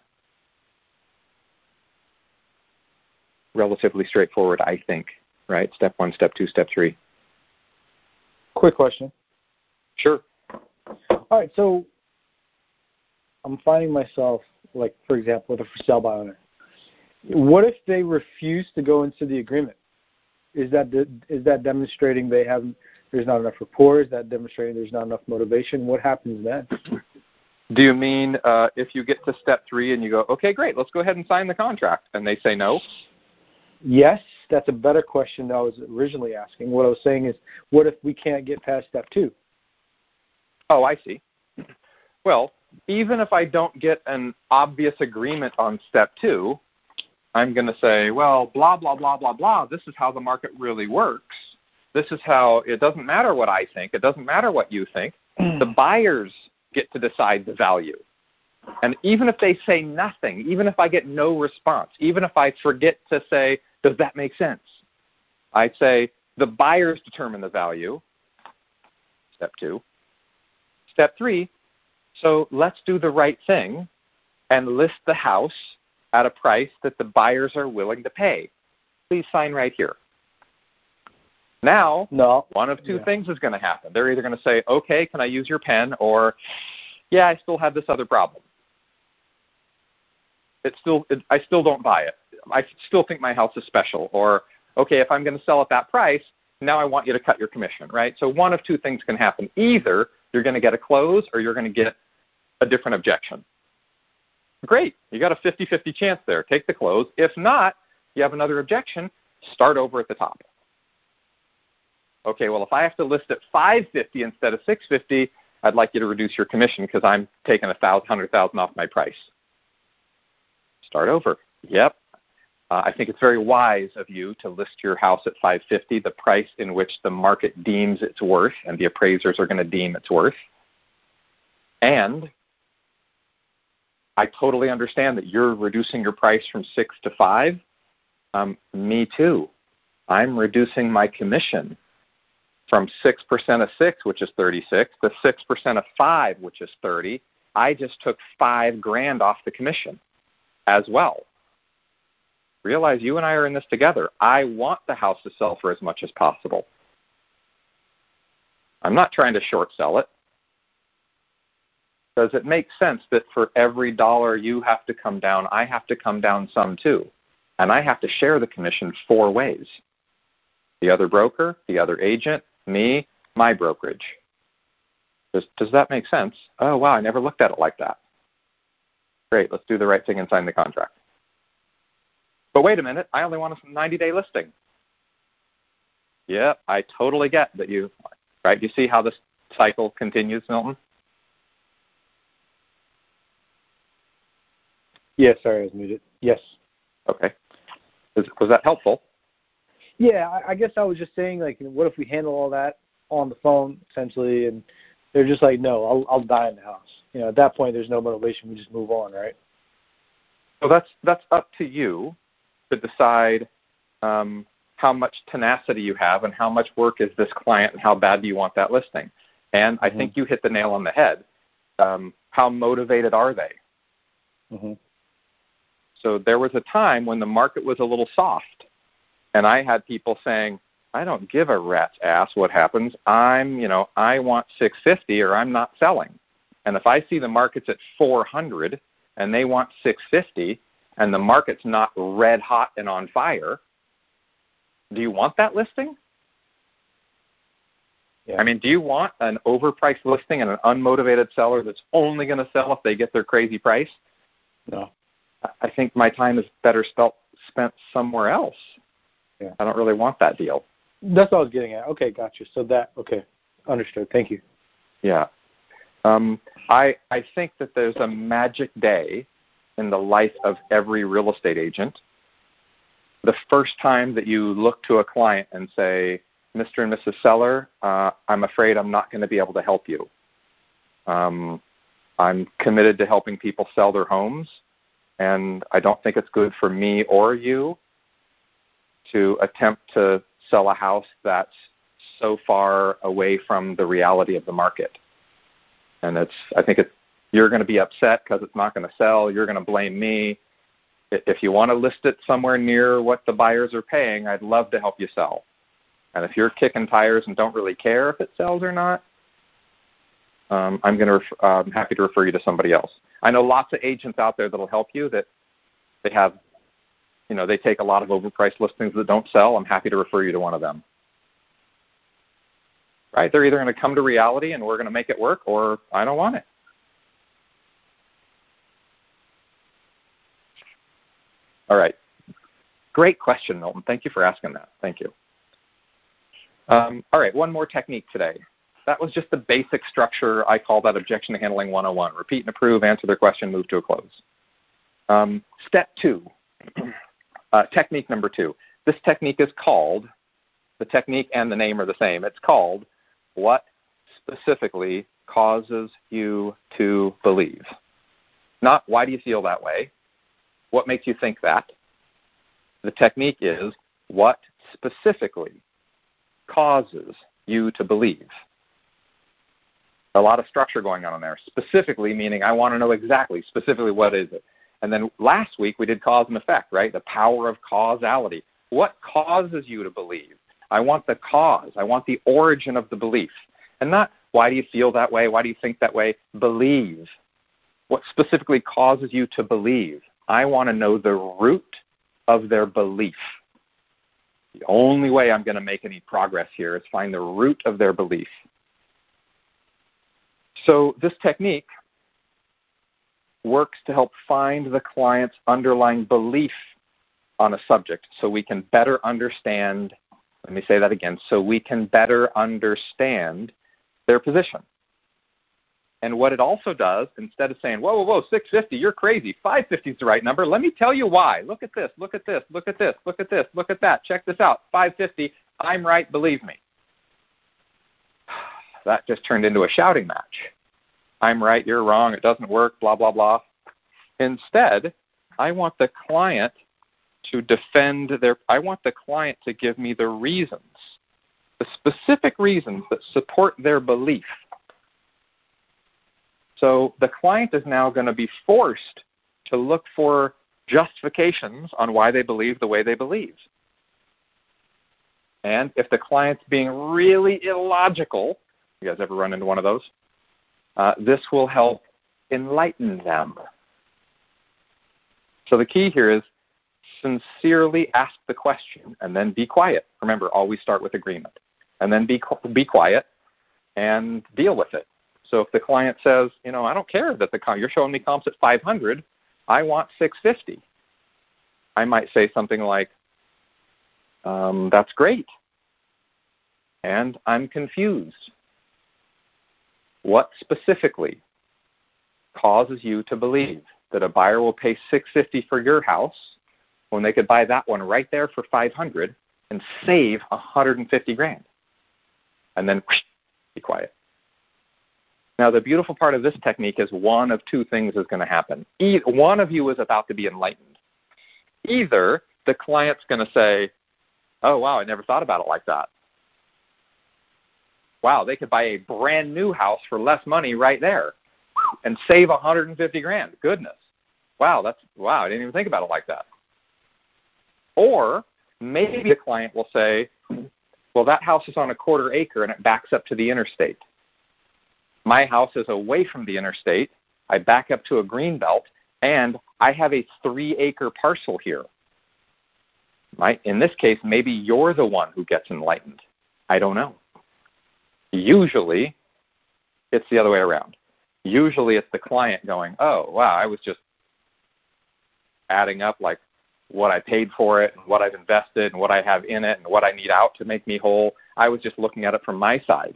A: Relatively straightforward, I think, right? Step one, step two, step three.
C: Quick question.
A: Sure.
C: All right, so I'm finding myself, like, for example, with a for sale by owner. What if they refuse to go into the agreement? Is that is that demonstrating they have there's not enough rapport? Is that demonstrating there's not enough motivation? What happens then?
A: Do you mean uh, if you get to step three and you go, okay, great, let's go ahead and sign the contract, and they say no?
C: Yes, that's a better question than I was originally asking. What I was saying is, what if we can't get past step two?
A: Oh, I see. Well, even if I don't get an obvious agreement on step two, I'm going to say, well, blah, blah, blah, blah, blah. This is how the market really works. This is how it doesn't matter what I think. It doesn't matter what you think. The buyers get to decide the value. And even if they say nothing, even if I get no response, even if I forget to say, does that make sense? I'd say the buyers determine the value. Step two. Step three, so let's do the right thing and list the house at a price that the buyers are willing to pay. Please sign right here. Now,
C: no.
A: one of two
C: yeah.
A: things is going to happen. They're either going to say, okay, can I use your pen? Or, yeah, I still have this other problem. It still, it, I still don't buy it. I still think my house is special. Or, okay, if I'm going to sell at that price, now I want you to cut your commission, right? So one of two things can happen. Either you're going to get a close or you're going to get a different objection. Great. You got a fifty-fifty chance there. Take the close. If not, you have another objection, start over at the top. Okay, well, if I have to list at five fifty instead of six fifty, I'd like you to reduce your commission because I'm taking a thousand, hundred thousand off my price. Start over. Yep. Uh, I think it's very wise of you to list your house at five fifty, the price in which the market deems it's worth and the appraisers are going to deem it's worth. And I totally understand that you're reducing your price from six to five. Um, me too. I'm reducing my commission from six percent of six, which is thirty-six, to six percent of five, which is thirty. I just took five grand off the commission as well. Realize you and I are in this together. I want the house to sell for as much as possible. I'm not trying to short sell it. Does it make sense that for every dollar you have to come down, I have to come down some too? And I have to share the commission four ways. The other broker, the other agent, me, my brokerage. Does, does that make sense? Oh, wow, I never looked at it like that. Great, let's do the right thing and sign the contract. But wait a minute, I only want a ninety-day listing. Yeah, I totally get that you, right? You see how this cycle continues, Milton?
C: Yeah, sorry, I was muted. Yes.
A: Okay. Was, was that helpful?
C: Yeah, I, I guess I was just saying, like, what if we handle all that on the phone, essentially, and they're just like, no, I'll, I'll die in the house. You know, at that point, there's no motivation. We just move on, right?
A: So that's that's up to you to decide um, how much tenacity you have and how much work is this client and how bad do you want that listing. And I mm-hmm. think you hit the nail on the head. Um, how motivated are they?
C: Mm-hmm.
A: So there was a time when the market was a little soft, and I had people saying, I don't give a rat's ass what happens. I'm, you know, I want six fifty or I'm not selling. And if I see the market's at four hundred and they want six fifty and the market's not red hot and on fire, do you want that listing? Yeah. I mean, do you want an overpriced listing and an unmotivated seller that's only going to sell if they get their crazy price?
C: No.
A: I think my time is better spelt, spent somewhere else.
C: Yeah.
A: I don't really want that deal.
C: That's what I was getting at. Okay, gotcha. So that, okay, understood. Thank you.
A: Yeah. Um, I I think that there's a magic day in the life of every real estate agent. The first time that you look to a client and say, Mister and Missus Seller, uh, I'm afraid I'm not going to be able to help you. Um, I'm committed to helping people sell their homes, and I don't think it's good for me or you to attempt to sell a house that's so far away from the reality of the market. And it's, I think it's, you're going to be upset because it's not going to sell. You're going to blame me. If you want to list it somewhere near what the buyers are paying, I'd love to help you sell. And if you're kicking tires and don't really care if it sells or not, um, I'm going to, ref- uh, I'm happy to refer you to somebody else. I know lots of agents out there that'll help you that they have, you know, they take a lot of overpriced listings that don't sell. I'm happy to refer you to one of them. Right? They're either going to come to reality and we're going to make it work, or I don't want it. All right. Great question, Milton. Thank you for asking that. Thank you. Um, all right, one more technique today. That was just the basic structure. I call that Objection Handling one oh one. Repeat and approve, answer their question, move to a close. Um, step two, uh, technique number two. This technique is called, the technique and the name are the same. It's called What Specifically Causes You to Believe. Not why do you feel that way? What makes you think that? The technique is what specifically causes you to believe. A lot of structure going on in there. Specifically meaning I want to know exactly, specifically what is it. And then last week we did cause and effect, right? The power of causality. What causes you to believe? I want the cause. I want the origin of the belief. And not why do you feel that way? Why do you think that way? Believe. What specifically causes you to believe? I want to know the root of their belief. The only way I'm going to make any progress here is find the root of their belief. So this technique works to help find the client's underlying belief on a subject so we can better understand, let me say that again, so we can better understand their position. And what it also does, instead of saying, whoa, whoa, whoa, six fifty, you're crazy, five fifty is the right number, let me tell you why. Look at this, look at this, look at this, look at this, look at that, check this out, five fifty, I'm right, believe me. That just turned into a shouting match. I'm right, you're wrong, it doesn't work, blah, blah, blah. Instead, I want the client to defend their, I want the client to give me the reasons, the specific reasons that support their belief. So the client is now going to be forced to look for justifications on why they believe the way they believe. And if the client's being really illogical, you guys ever run into one of those? Uh, this will help enlighten them. So the key here is sincerely ask the question and then be quiet. Remember, always start with agreement. And then be be quiet and deal with it. So if the client says, you know, I don't care that the you're showing me comps at five hundred, I want six fifty. I might say something like, um, that's great. And I'm confused. What specifically causes you to believe that a buyer will pay six fifty for your house when they could buy that one right there for five hundred and save one hundred fifty grand? And then whoosh, be quiet. Now, the beautiful part of this technique is one of two things is going to happen. E- one of you is about to be enlightened. Either the client's going to say, oh, wow, I never thought about it like that. Wow, they could buy a brand new house for less money right there and save one hundred fifty grand. Goodness. Wow, that's wow, I didn't even think about it like that. Or maybe the client will say, well, that house is on a quarter acre and it backs up to the interstate. My house is away from the interstate. I back up to a green belt, and I have a three-acre parcel here. Right? In this case, maybe you're the one who gets enlightened. I don't know. Usually, it's the other way around. Usually, it's the client going, oh, wow, I was just adding up like what I paid for it, and what I've invested, and what I have in it, and what I need out to make me whole. I was just looking at it from my side.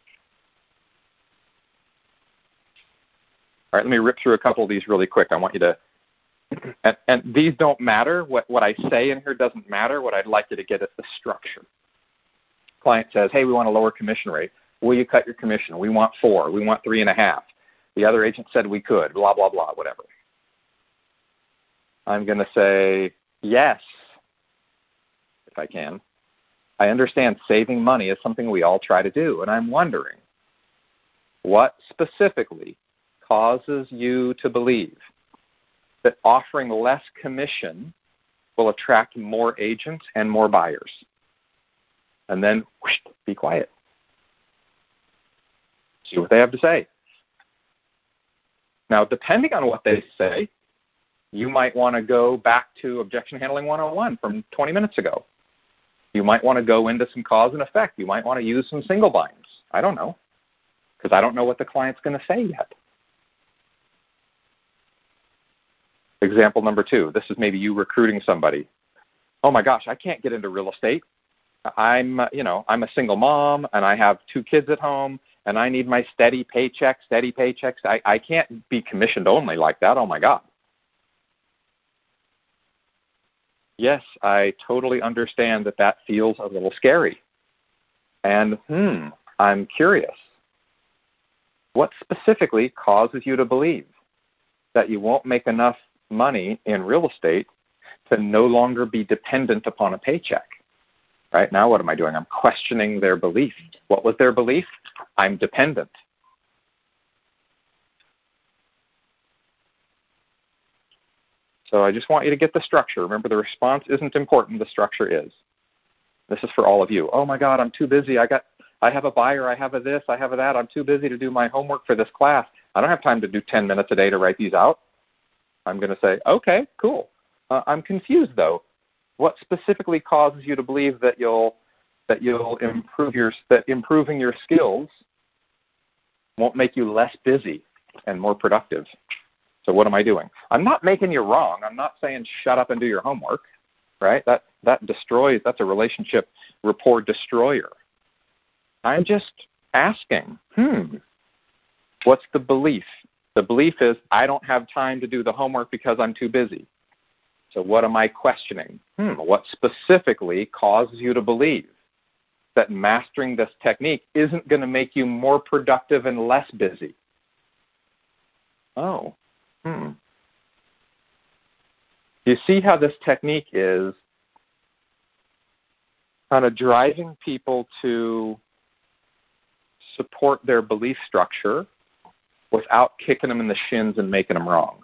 A: All right, let me rip through a couple of these really quick. I want you to, and, and these don't matter. What, what I say in here doesn't matter. What I'd like you to get is the structure. Client says, hey, we want a lower commission rate. Will you cut your commission? We want four. We want three and a half. The other agent said we could, blah, blah, blah, whatever. I'm going to say, yes, if I can. I understand saving money is something we all try to do, and I'm wondering, what specifically causes you to believe that offering less commission will attract more agents and more buyers? And then whoosh, be quiet. See what they have to say. Now, depending on what they say, you might want to go back to Objection Handling one oh one from twenty minutes ago. You might want to go into some cause and effect. You might want to use some single binds. I don't know, because I don't know what the client's going to say yet. Example number two, this is maybe you recruiting somebody. oh my gosh, I can't get into real estate. I'm, uh, you know, I'm a single mom and I have two kids at home and I need my steady paycheck, steady paychecks. I, I can't be commissioned only like that. Oh my God. Yes, I totally understand that that feels a little scary. And, hmm, I'm curious. What specifically causes you to believe that you won't make enough money in real estate to no longer be dependent upon a paycheck? Right now, what am I doing? I'm questioning their belief. What was their belief? I'm dependent. So I just want you to get the structure. Remember, the response isn't important. The structure is. This is for all of you. Oh my God, I'm too busy. I got, I have a buyer. I have a this. I have a that. I'm too busy to do my homework for this class. I don't have time to do ten minutes a day to write these out. I'm going to say, okay, cool. Uh, I'm confused though. What specifically causes you to believe that you'll that you'll improve your that improving your skills won't make you less busy and more productive? So what am I doing? I'm not making you wrong. I'm not saying shut up and do your homework, right? That that destroys. That's a relationship rapport destroyer. I'm just asking, hmm, what's the belief? The belief is I don't have time to do the homework because I'm too busy. So what am I questioning? Hmm, what specifically causes you to believe that mastering this technique isn't going to make you more productive and less busy? Oh, hmm. You see how this technique is kind of driving people to support their belief structure without kicking them in the shins and making them wrong.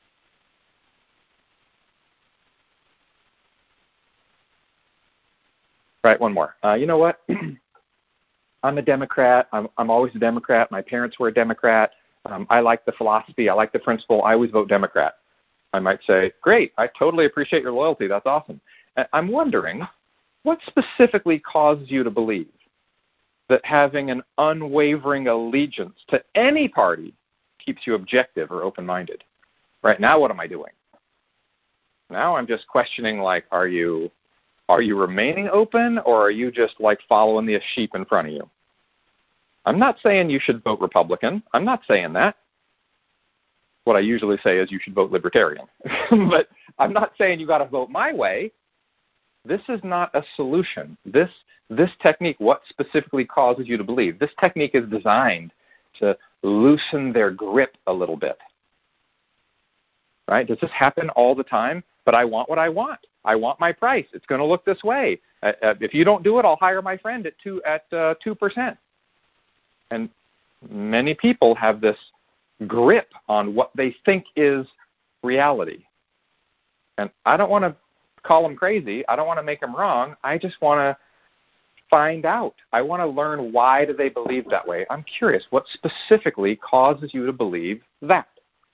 A: Right, one more. Uh, you know what? I'm a Democrat. I'm, I'm always a Democrat. My parents were a Democrat. Um, I like the philosophy. I like the principle. I always vote Democrat. I might say, great, I totally appreciate your loyalty. That's awesome. I'm wondering, what specifically causes you to believe that having an unwavering allegiance to any party keeps you objective or open-minded? Right now, what am I doing? Now I'm just questioning, like, are you... Are you remaining open, or are you just like following the sheep in front of you? I'm not saying you should vote Republican. I'm not saying that. What I usually say is you should vote Libertarian. But I'm not saying you got to vote my way. This is not a solution. This this technique, what specifically causes you to believe? This technique is designed to loosen their grip a little bit. Right? Does this happen all the time? But I want what I want. I want my price. It's going to look this way. Uh, uh, if you don't do it, I'll hire my friend at two at uh, two percent. And many people have this grip on what they think is reality. And I don't want to call them crazy. I don't want to make them wrong. I just want to find out. I want to learn, why do they believe that way? I'm curious. What specifically causes you to believe that?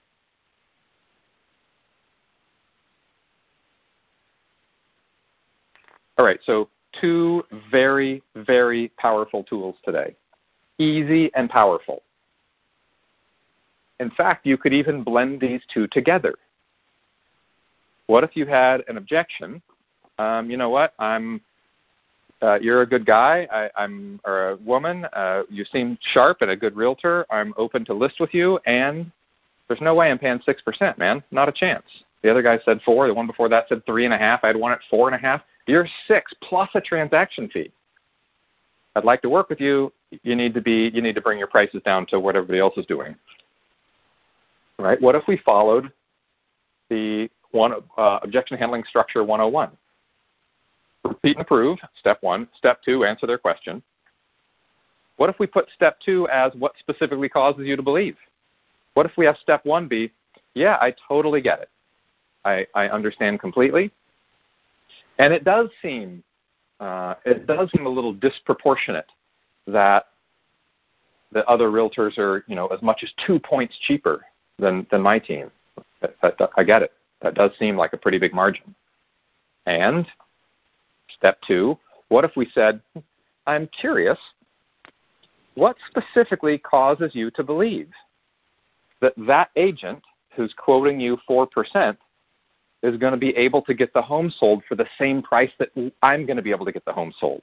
A: All right, so two very, very powerful tools today. Easy and powerful. In fact, you could even blend these two together. What if you had an objection? Um, you know what? I'm. Uh, you're a good guy. I, I'm or a woman. Uh, you seem sharp and a good realtor. I'm open to list with you, and there's no way I'm paying six percent, man. Not a chance. The other guy said four. The one before that said three and a half. I had one at four and a half. You're six plus a transaction fee. I'd like to work with you. You need to be. You need to bring your prices down to what everybody else is doing. Right? What if we followed the one uh, objection handling structure one oh one? Repeat and approve. Step one. Step two. Answer their question. What if we put step two as what specifically causes you to believe? What if we have step one be, yeah, I totally get it. I, I understand completely. And it does seem uh, it does seem a little disproportionate that the other realtors are, you know, as much as two points cheaper than, than my team. That, that, I get it. That does seem like a pretty big margin. And step two, what if we said, I'm curious, what specifically causes you to believe that that agent who's quoting you four percent is going to be able to get the home sold for the same price that I'm going to be able to get the home sold?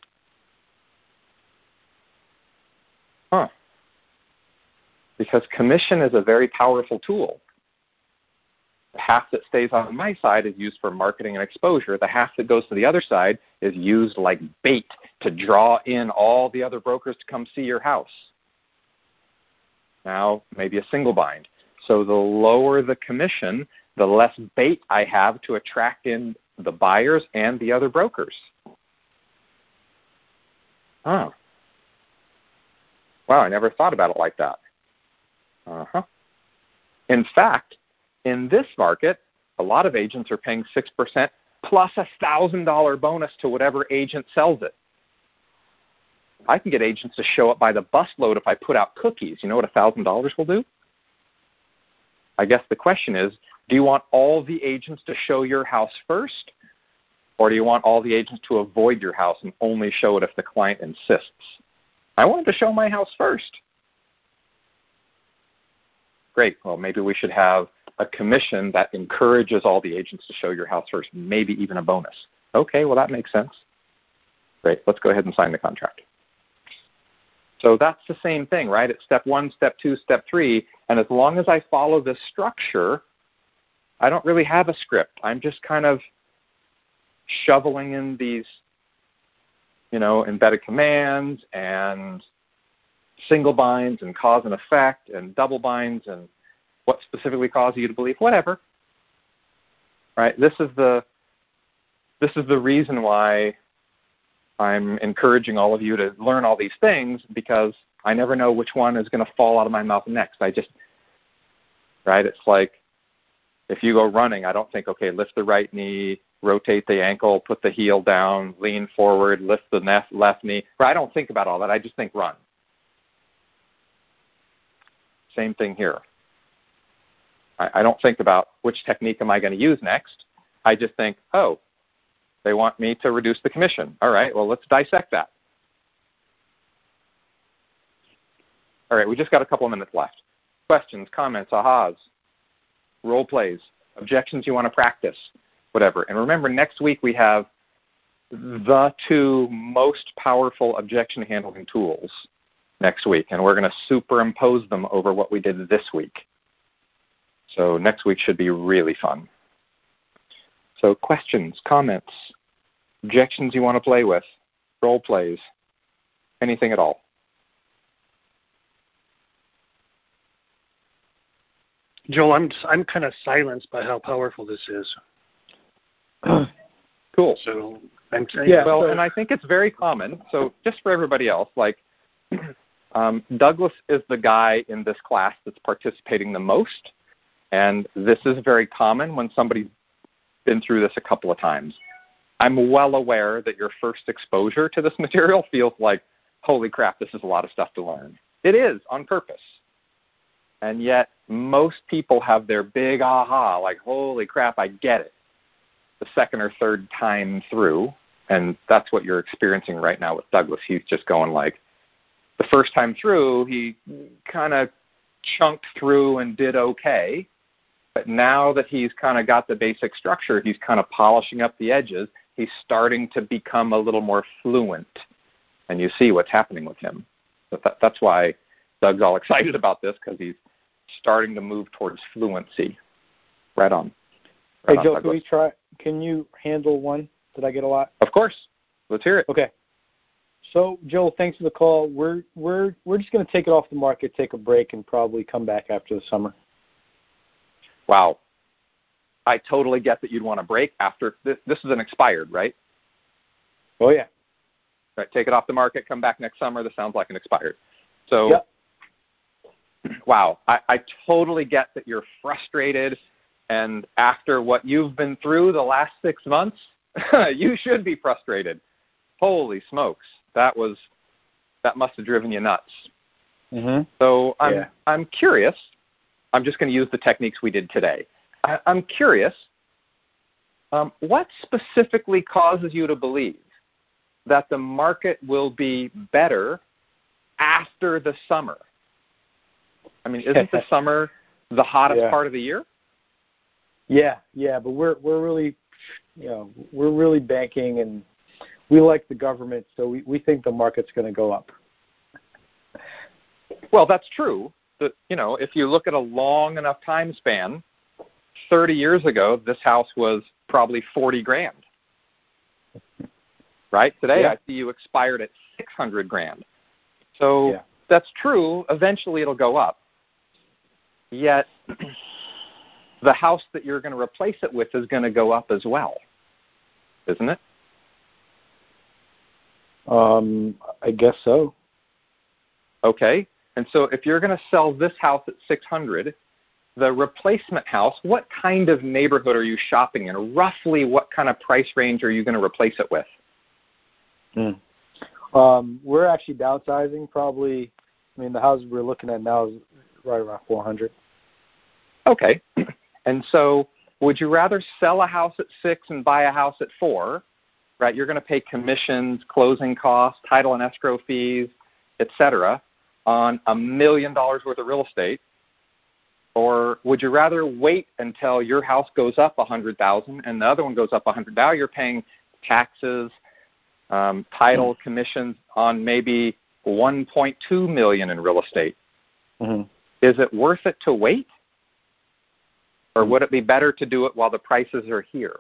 A: Huh. Because commission is a very powerful tool. The half that stays on my side is used for marketing and exposure. The half that goes to the other side is used like bait to draw in all the other brokers to come see your house. Now, maybe a single bind. So the lower the commission, the less bait I have to attract in the buyers and the other brokers. Huh. Wow, I never thought about it like that. Uh-huh. In fact, in this market, a lot of agents are paying six percent plus a one thousand dollars bonus to whatever agent sells it. I can get agents to show up by the busload if I put out cookies. You know what one thousand dollars will do? I guess the question is, do you want all the agents to show your house first, or do you want all the agents to avoid your house and only show it if the client insists? I wanted to show my house first. Great. Well, maybe we should have a commission that encourages all the agents to show your house first, maybe even a bonus. Okay, well, that makes sense. Great. Let's go ahead and sign the contract. So that's the same thing, right? It's step one, step two, step three. And as long as I follow this structure, I don't really have a script. I'm just kind of shoveling in these, you know, embedded commands and single binds and cause and effect and double binds and what specifically causes you to believe, whatever. Right? This is the this is the reason why I'm encouraging all of you to learn all these things, because I never know which one is going to fall out of my mouth next. I just, right? It's like if you go running, I don't think, okay, lift the right knee, rotate the ankle, put the heel down, lean forward, lift the left, left knee. Right? I don't think about all that. I just think run. Same thing here. I, I don't think about which technique am I going to use next. I just think, oh, they want me to reduce the commission. All right, well, let's dissect that. All right, we just got a couple of minutes left. Questions, comments, ahas, role plays, objections you want to practice, whatever. And remember, next week we have the two most powerful objection handling tools next week, and we're going to superimpose them over what we did this week. So next week should be really fun. So questions, comments, objections you want to play with, role plays, anything at all.
B: Joel, I'm I'm kind of silenced by how powerful this is.
A: Cool.
B: So I'm
A: yeah. Well, and I think it's very common. So just for everybody else, like um, Douglas is the guy in this class that's participating the most, and this is very common when somebody's been through this a couple of times. I'm well aware that your first exposure to this material feels like, holy crap, this is a lot of stuff to learn. It is, on purpose. And yet, most people have their big aha, like, holy crap, I get it, the second or third time through. And that's what you're experiencing right now with Douglas. He's just going like, the first time through, he kind of chunked through and did okay. But now that he's kind of got the basic structure, he's kind of polishing up the edges. He's starting to become a little more fluent. And you see what's happening with him. But that, that's why Doug's all excited about this, because he's starting to move towards fluency. Right on. Right
C: hey,
A: on,
C: Joe,
A: Douglas.
C: can we try? Can you handle one? Did I get a lot?
A: Of course. Let's hear it.
C: Okay. So, Joel, thanks for the call. We're we're we're just going to take it off the market, take a break, and probably come back after the summer.
A: Wow. I totally get that you'd want to break after this. This is an expired, right?
C: Oh, yeah.
A: Right. Take it off the market, come back next summer. This sounds like an expired. So,
C: yep.
A: Wow. I, I totally get that you're frustrated. And after what you've been through the last six months, you should be frustrated. Holy smokes. That was, that must have driven you nuts.
C: Mm-hmm.
A: So I'm,
C: yeah.
A: I'm curious. I'm just going to use the techniques we did today. I, I'm curious, um, what specifically causes you to believe that the market will be better after the summer? I mean, isn't the summer the hottest
C: yeah.
A: part of the year?
C: Yeah, yeah, but we're we're really, you know, we're really banking, and we like the government, so we, we think the market's going to go up.
A: Well, that's true. But, you know, if you look at a long enough time span, thirty years ago, this house was probably forty grand. Right? Today,
C: yeah.
A: I see you expired at six hundred grand. So
C: yeah.
A: that's true. Eventually, it'll go up. Yet, the house that you're going to replace it with is going to go up as well, isn't it?
C: Um, I guess so.
A: Okay. And so if you're going to sell this house at six hundred, the replacement house, what kind of neighborhood are you shopping in? Roughly what kind of price range are you going to replace it with?
C: Hmm. Um, we're actually downsizing probably. I mean, the house we're looking at now is right around four hundred.
A: Okay. And so would you rather sell a house at six and buy a house at four, right? You're going to pay commissions, closing costs, title and escrow fees, et cetera, on a million dollars worth of real estate. Or would you rather wait until your house goes up one hundred thousand dollars and the other one goes up one hundred thousand dollars? Now you're paying taxes, um, title, mm-hmm. commissions on maybe one point two million dollars in real estate.
C: Mm-hmm.
A: Is it worth it to wait? Or would it be better to do it while the prices are here?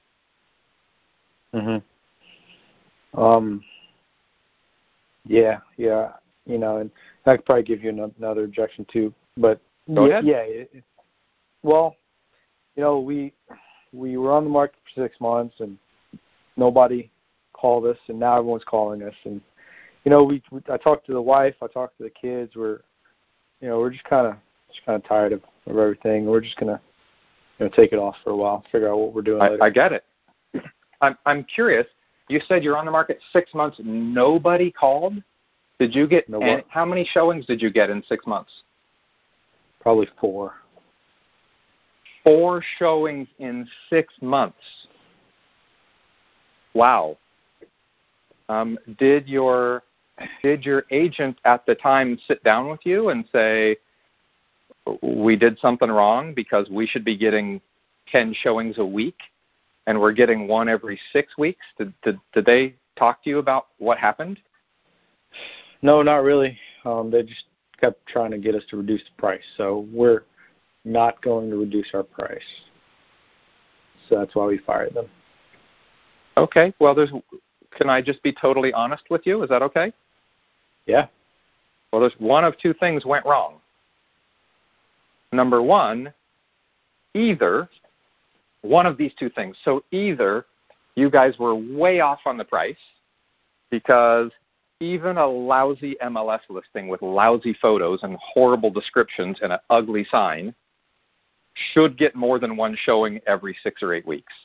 C: Mm-hmm. Um. Yeah, yeah. You know, and I could probably give you another objection too. But
A: Go
C: yeah,
A: ahead.
C: yeah. It, it, well, you know, we we were on the market for six months, and nobody called us, and now everyone's calling us. And you know, we, we I talked to the wife, I talked to the kids. We're, you know, we're just kind of just kind of tired of, of everything. We're just gonna, you know, take it off for a while, figure out what we're doing
A: I,
C: later.
A: I get it. I'm I'm curious. You said you're on the market six months. Nobody called. Did you get?
C: No
A: any, how many showings did you get in six months?
C: Probably four.
A: Four showings in six months. Wow. Um, did your did your agent at the time sit down with you and say, we did something wrong because we should be getting ten showings a week and we're getting one every six weeks? Did, did, did they talk to you about what happened?
C: No, not really. Um, they just kept trying to get us to reduce the price. So we're not going to reduce our price. So that's why we fired them.
A: Okay. Well, there's. Can I just be totally honest with you? Is that okay?
C: Yeah.
A: Well, there's one of two things went wrong. Number one, either one of these two things. So either you guys were way off on the price because even a lousy M L S listing with lousy photos and horrible descriptions and an ugly sign should get more than one showing every six or eight weeks.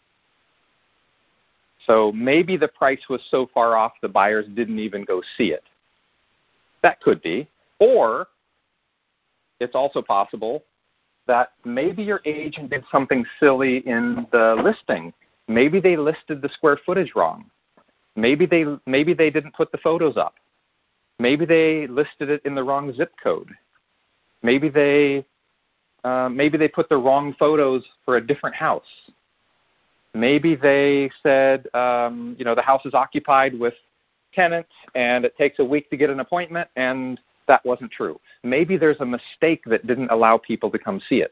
A: So maybe the price was so far off the buyers didn't even go see it. That could be. Or it's also possible that maybe your agent did something silly in the listing. Maybe they listed the square footage wrong. Maybe they maybe they didn't put the photos up. Maybe they listed it in the wrong zip code. Maybe they uh, maybe they put the wrong photos for a different house. Maybe they said, um, you know, the house is occupied with tenants and it takes a week to get an appointment, and that wasn't true. Maybe there's a mistake that didn't allow people to come see it.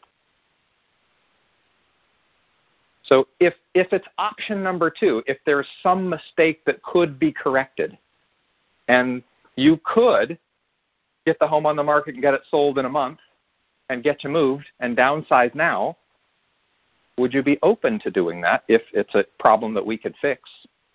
A: So if, if it's option number two, if there's some mistake that could be corrected, and you could get the home on the market and get it sold in a month and get you moved and downsize now, would you be open to doing that if it's a problem that we could fix?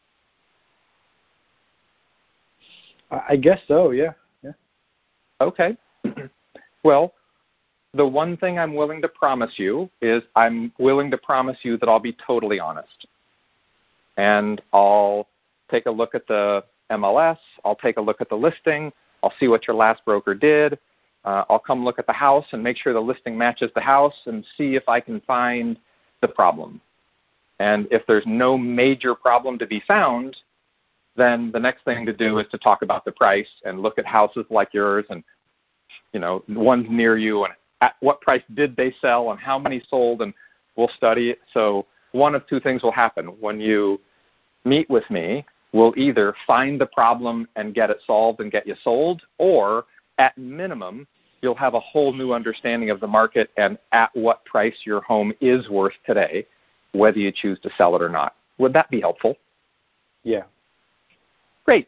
C: I guess so, yeah. yeah.
A: Okay. Well, the one thing I'm willing to promise you is I'm willing to promise you that I'll be totally honest. And I'll take a look at the M L S. I'll take a look at the listing. I'll see what your last broker did. Uh, I'll come look at the house and make sure the listing matches the house and see if I can find the problem. And if there's no major problem to be found, then the next thing to do is to talk about the price and look at houses like yours and, you know, ones near you and at what price did they sell and how many sold and We'll study it. So one of two things will happen. When you meet with me, we'll either find the problem and get it solved and get you sold, or at minimum, you'll have a whole new understanding of the market and at what price your home is worth today, whether you choose to sell it or not. Would that be helpful?
C: Yeah.
A: Great.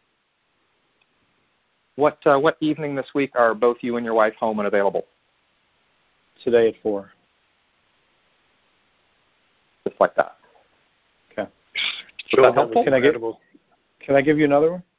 A: What uh, what evening this week are both you and your wife home and available?
C: Today at four.
A: Just like that.
C: Okay.
A: Is that helpful?
C: Can I get Can I give you another one?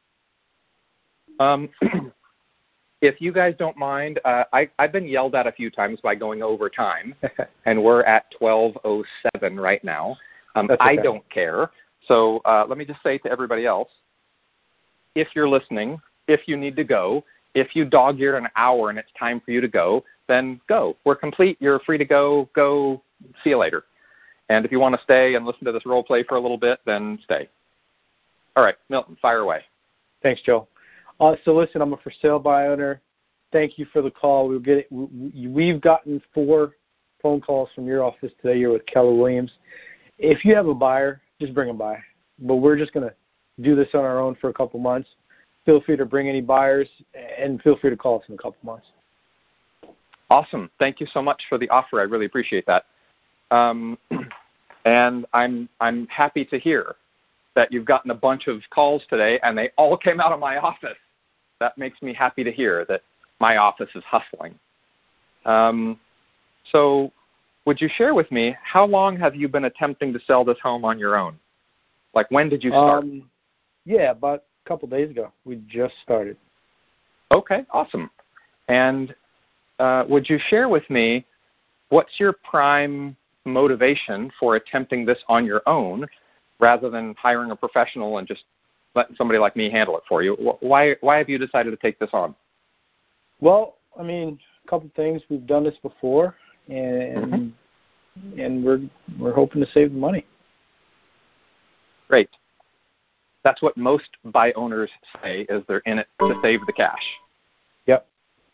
A: Um, if you guys don't mind, uh, I, I've been yelled at a few times by going over time, and we're at twelve oh seven right now. Um,
C: okay.
A: I don't care. So uh, let me just say to everybody else, if you're listening, if you need to go, if you dog-eared an hour and it's time for you to go, then go. We're complete. You're free to go. Go. See you later. And if you want to stay and listen to this role play for a little bit, then stay. All right, Milton, fire away.
C: Thanks, Joe. Uh, so listen, I'm a for sale by owner. Thank you for the call. We'll get it. We've gotten four phone calls from your office today. You're with Keller Williams. If you have a buyer, just bring them by. But we're just going to do this on our own for a couple months. Feel free to bring any buyers, and feel free to call us in a couple months.
A: Awesome. Thank you so much for the offer. I really appreciate that. Um, and I'm I'm happy to hear that you've gotten a bunch of calls today, and they all came out of my office. That makes me happy to hear that my office is hustling. Um, so would you share with me, how long have you been attempting to sell this home on your own? Like, when did you start?
C: Um, yeah, about a couple days ago. We just started.
A: Okay, awesome. And uh, would you share with me, what's your prime motivation for attempting this on your own rather than hiring a professional and just letting somebody like me handle it for you? Why why have you decided to take this on?
C: Well, I mean, a couple things. We've done this before, and mm-hmm. and we're we're hoping to save the money.
A: Great. That's what most buy owners say, is they're in it to save the cash.
C: Yep.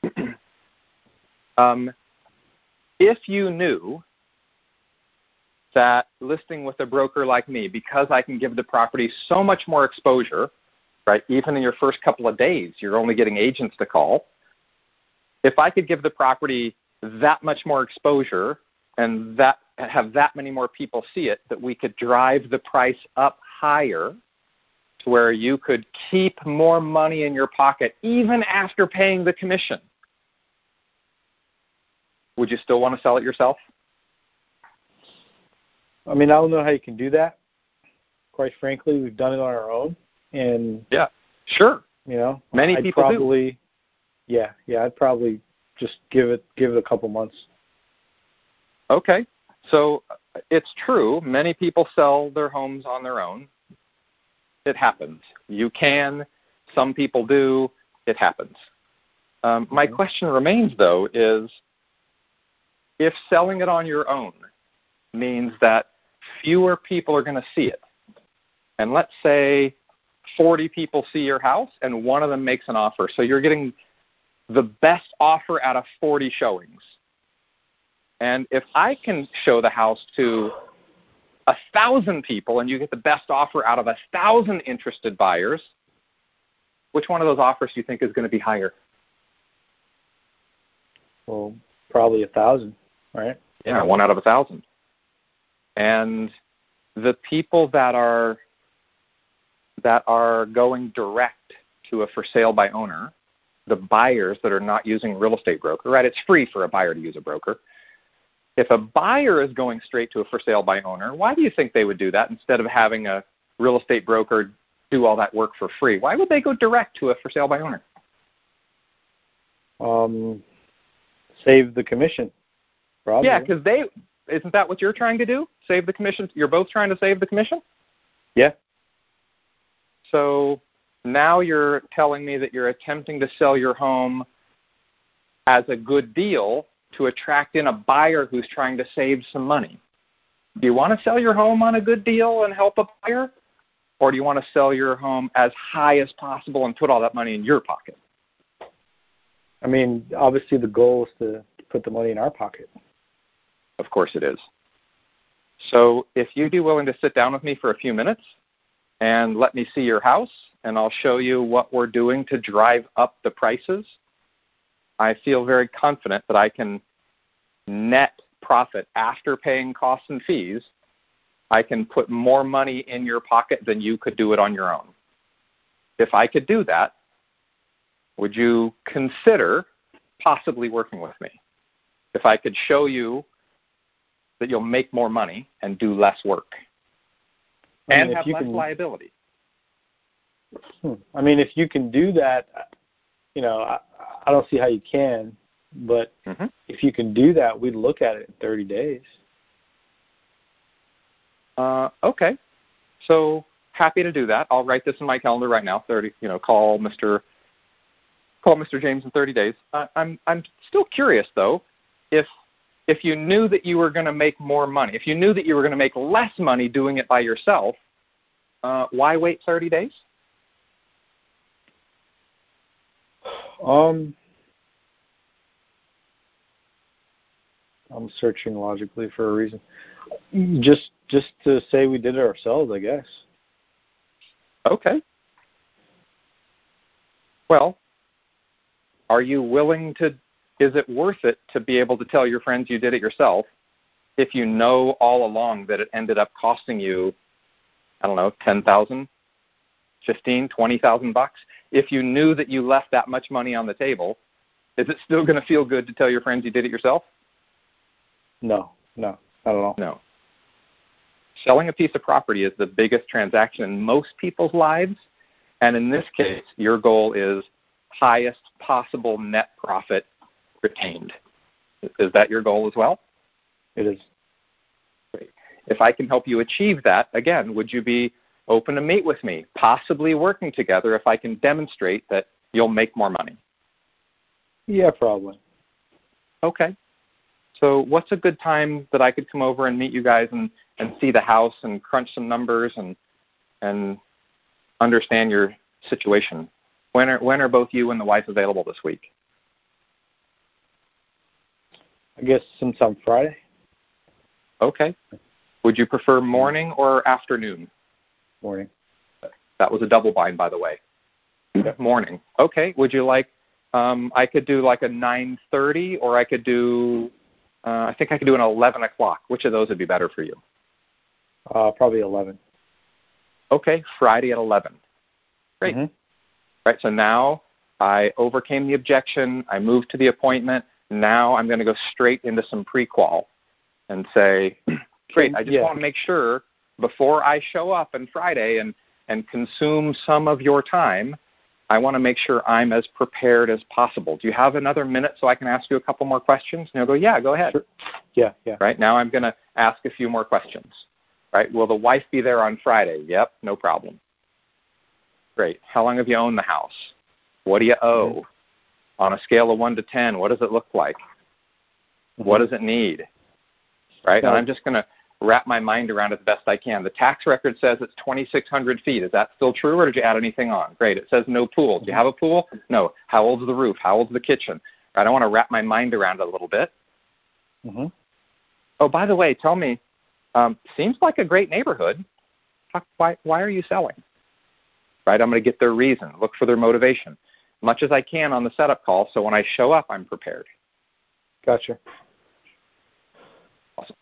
A: um, if you knew that listing with a broker like me, because I can give the property so much more exposure, right, even in your first couple of days, you're only getting agents to call. If I could give the property that much more exposure and that have that many more people see it, that we could drive the price up higher to where you could keep more money in your pocket even after paying the commission, would you still want to sell it yourself?
C: I mean, I don't know how you can do that. Quite frankly, we've done it on our own, and
A: yeah, sure.
C: You know,
A: many
C: I'd
A: people
C: probably,
A: do.
C: Yeah, yeah, I'd probably just give it give it a couple months.
A: Okay, so it's true. Many people sell their homes on their own. It happens. You can. Some people do. It happens. Um, my
C: mm-hmm.
A: question remains, though, is if selling it on your own means that fewer people are going to see it, and let's say forty people see your house and one of them makes an offer, so you're getting the best offer out of forty showings. And if I can show the house to a thousand people and you get the best offer out of a thousand interested buyers, which one of those offers do you think is going to be higher?
C: Well, probably a thousand, right?
A: Yeah, one out of a thousand. And the people that are that are going direct to a for sale by owner, the buyers that are not using a real estate broker, right? It's free for a buyer to use a broker. If a buyer is going straight to a for sale by owner, why do you think they would do that instead of having a real estate broker do all that work for free? Why would they go direct to a for sale by owner?
C: Um, save the commission, probably.
A: Yeah, because they isn't that what you're trying to do? Save the commission? You're both trying to save the commission?
C: Yeah.
A: So now you're telling me that you're attempting to sell your home as a good deal to attract in a buyer who's trying to save some money. Do you want to sell your home on a good deal and help a buyer? Or do you want to sell your home as high as possible and put all that money in your pocket?
C: I mean, obviously the goal is to put the money in our pocket.
A: Of course it is. So if you'd be willing to sit down with me for a few minutes and let me see your house, and I'll show you what we're doing to drive up the prices, I feel very confident that I can net profit after paying costs and fees. I can put more money in your pocket than you could do it on your own. If I could do that, would you consider possibly working with me? If I could show you that you'll make more money and do less work
C: I mean,
A: and have less
C: can,
A: liability.
C: I mean, if you can do that, you know, I, I don't see how you can, but mm-hmm. if you can do that, we'd look at it in thirty days.
A: Uh, okay. So happy to do that. I'll write this in my calendar right now. thirty, you know, call Mister Call Mister James in thirty days. Uh, I'm I'm still curious though, if if you knew that you were going to make more money, if you knew that you were going to make less money doing it by yourself, uh, why wait thirty days?
C: Um, I'm searching logically for a reason. Just just to say we did it ourselves, I guess.
A: Okay. Well, are you willing to, is it worth it to be able to tell your friends you did it yourself if you know all along that it ended up costing you, I don't know, ten thousand, fifteen, twenty thousand bucks? If you knew that you left that much money on the table, is it still going to feel good to tell your friends you did it yourself?
C: No, no, not at all.
A: No. Selling a piece of property is the biggest transaction in most people's lives, and in this case, your goal is highest possible net profit retained. Is that your goal as well?
C: It is.
A: Great. If I can help you achieve that, again, would you be open to meet with me, possibly working together if I can demonstrate that you'll make more money?
C: Yeah, probably.
A: Okay. So what's a good time that I could come over and meet you guys and, and see the house and crunch some numbers and and understand your situation? When are when are both you and the wife available this week?
C: I guess sometime Friday.
A: Okay. Would you prefer morning or afternoon?
C: Morning.
A: That was a double bind, by the way.
C: Yep.
A: Morning. Okay. Would you like, um, I could do like a nine thirty, or I could do, uh, I think I could do an eleven o'clock. Which of those would be better for you?
C: Uh, probably eleven.
A: Okay. Friday at eleven. Great.
C: Mm-hmm.
A: Right. So now I overcame the objection. I moved to the appointment. Now I'm going to go straight into some pre-qual and say, great, I just
C: yeah.
A: want to make sure before I show up on Friday and, and consume some of your time, I want to make sure I'm as prepared as possible. Do you have another minute so I can ask you a couple more questions? And you'll go, yeah, go ahead.
C: Sure. Yeah, yeah.
A: Right, now I'm going to ask a few more questions. Right, will the wife be there on Friday? Yep, no problem. Great. How long have you owned the house? What do you owe? Mm-hmm. On a scale of one to ten, what does it look like? Mm-hmm. What does it need? Right, yeah. And I'm just going to wrap my mind around it the best I can. The tax record says it's twenty-six hundred feet. Is that still true, or did you add anything on? Great. It says no pool. Do you have a pool? No. How old's the roof? How old's the kitchen? I don't want to wrap my mind around it a little bit.
C: Mm-hmm.
A: Oh, by the way, tell me, um, seems like a great neighborhood. How, why, why are you selling? Right, I'm going to get their reason, look for their motivation, much as I can on the setup call, so when I show up, I'm prepared.
C: Gotcha.
A: Awesome.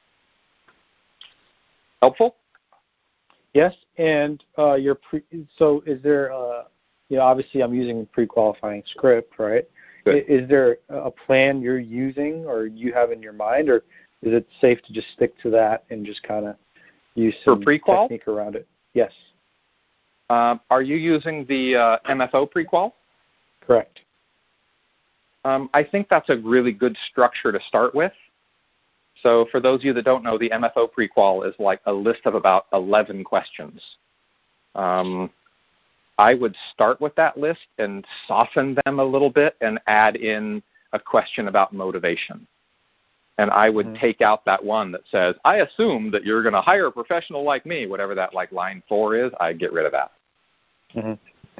A: Helpful?
C: Yes, and uh, your pre- so is there, uh, you know, obviously I'm using pre-qualifying script, right?
A: Good.
C: Is there a plan you're using or you have in your mind, or is it safe to just stick to that and just kind of use some
A: For pre-qual?
C: technique around it? Yes.
A: Uh, are you using the uh, M F O pre-qual?
C: Correct.
A: Um, I think that's a really good structure to start with. So for those of you that don't know, the M F O pre-qual is like a list of about eleven questions. Um, I would start with that list and soften them a little bit and add in a question about motivation. And I would mm-hmm. take out that one that says, I assume that you're going to hire a professional like me, whatever that like line four is, I'd get rid of that.
C: Mm-hmm.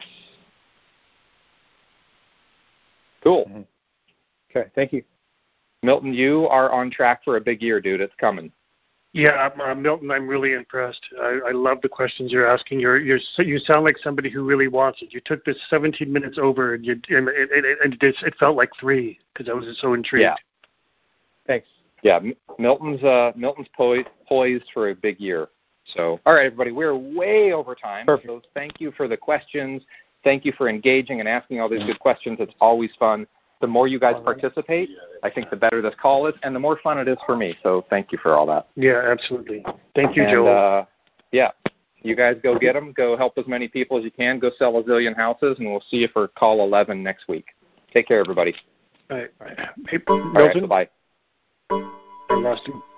A: Cool.
C: Mm-hmm. Okay, thank you.
A: Milton, you are on track for a big year, dude. It's coming.
B: Yeah, uh, Milton, I'm really impressed. I, I love the questions you're asking. You're, you're, you sound like somebody who really wants it. You took this seventeen minutes over, and, you, and, and, and it, it felt like three because I was so intrigued.
A: Yeah.
C: Thanks.
A: Yeah, Milton's uh, Milton's poised, poised for a big year. So, all right, everybody, we're way over time.
C: Perfect.
A: So thank you for the questions. Thank you for engaging and asking all these good questions. It's always fun. The more you guys participate, I think the better this call is, and the more fun it is for me. So thank you for all that.
B: Yeah, absolutely. Thank you,
A: and,
B: Joel.
A: Uh, yeah, you guys go get them. Go help as many people as you can. Go sell a zillion houses, and we'll see you for call eleven next week. Take care, everybody.
B: All right. All right. Hey, Milton,
A: all right, bye-bye.
B: I lost him.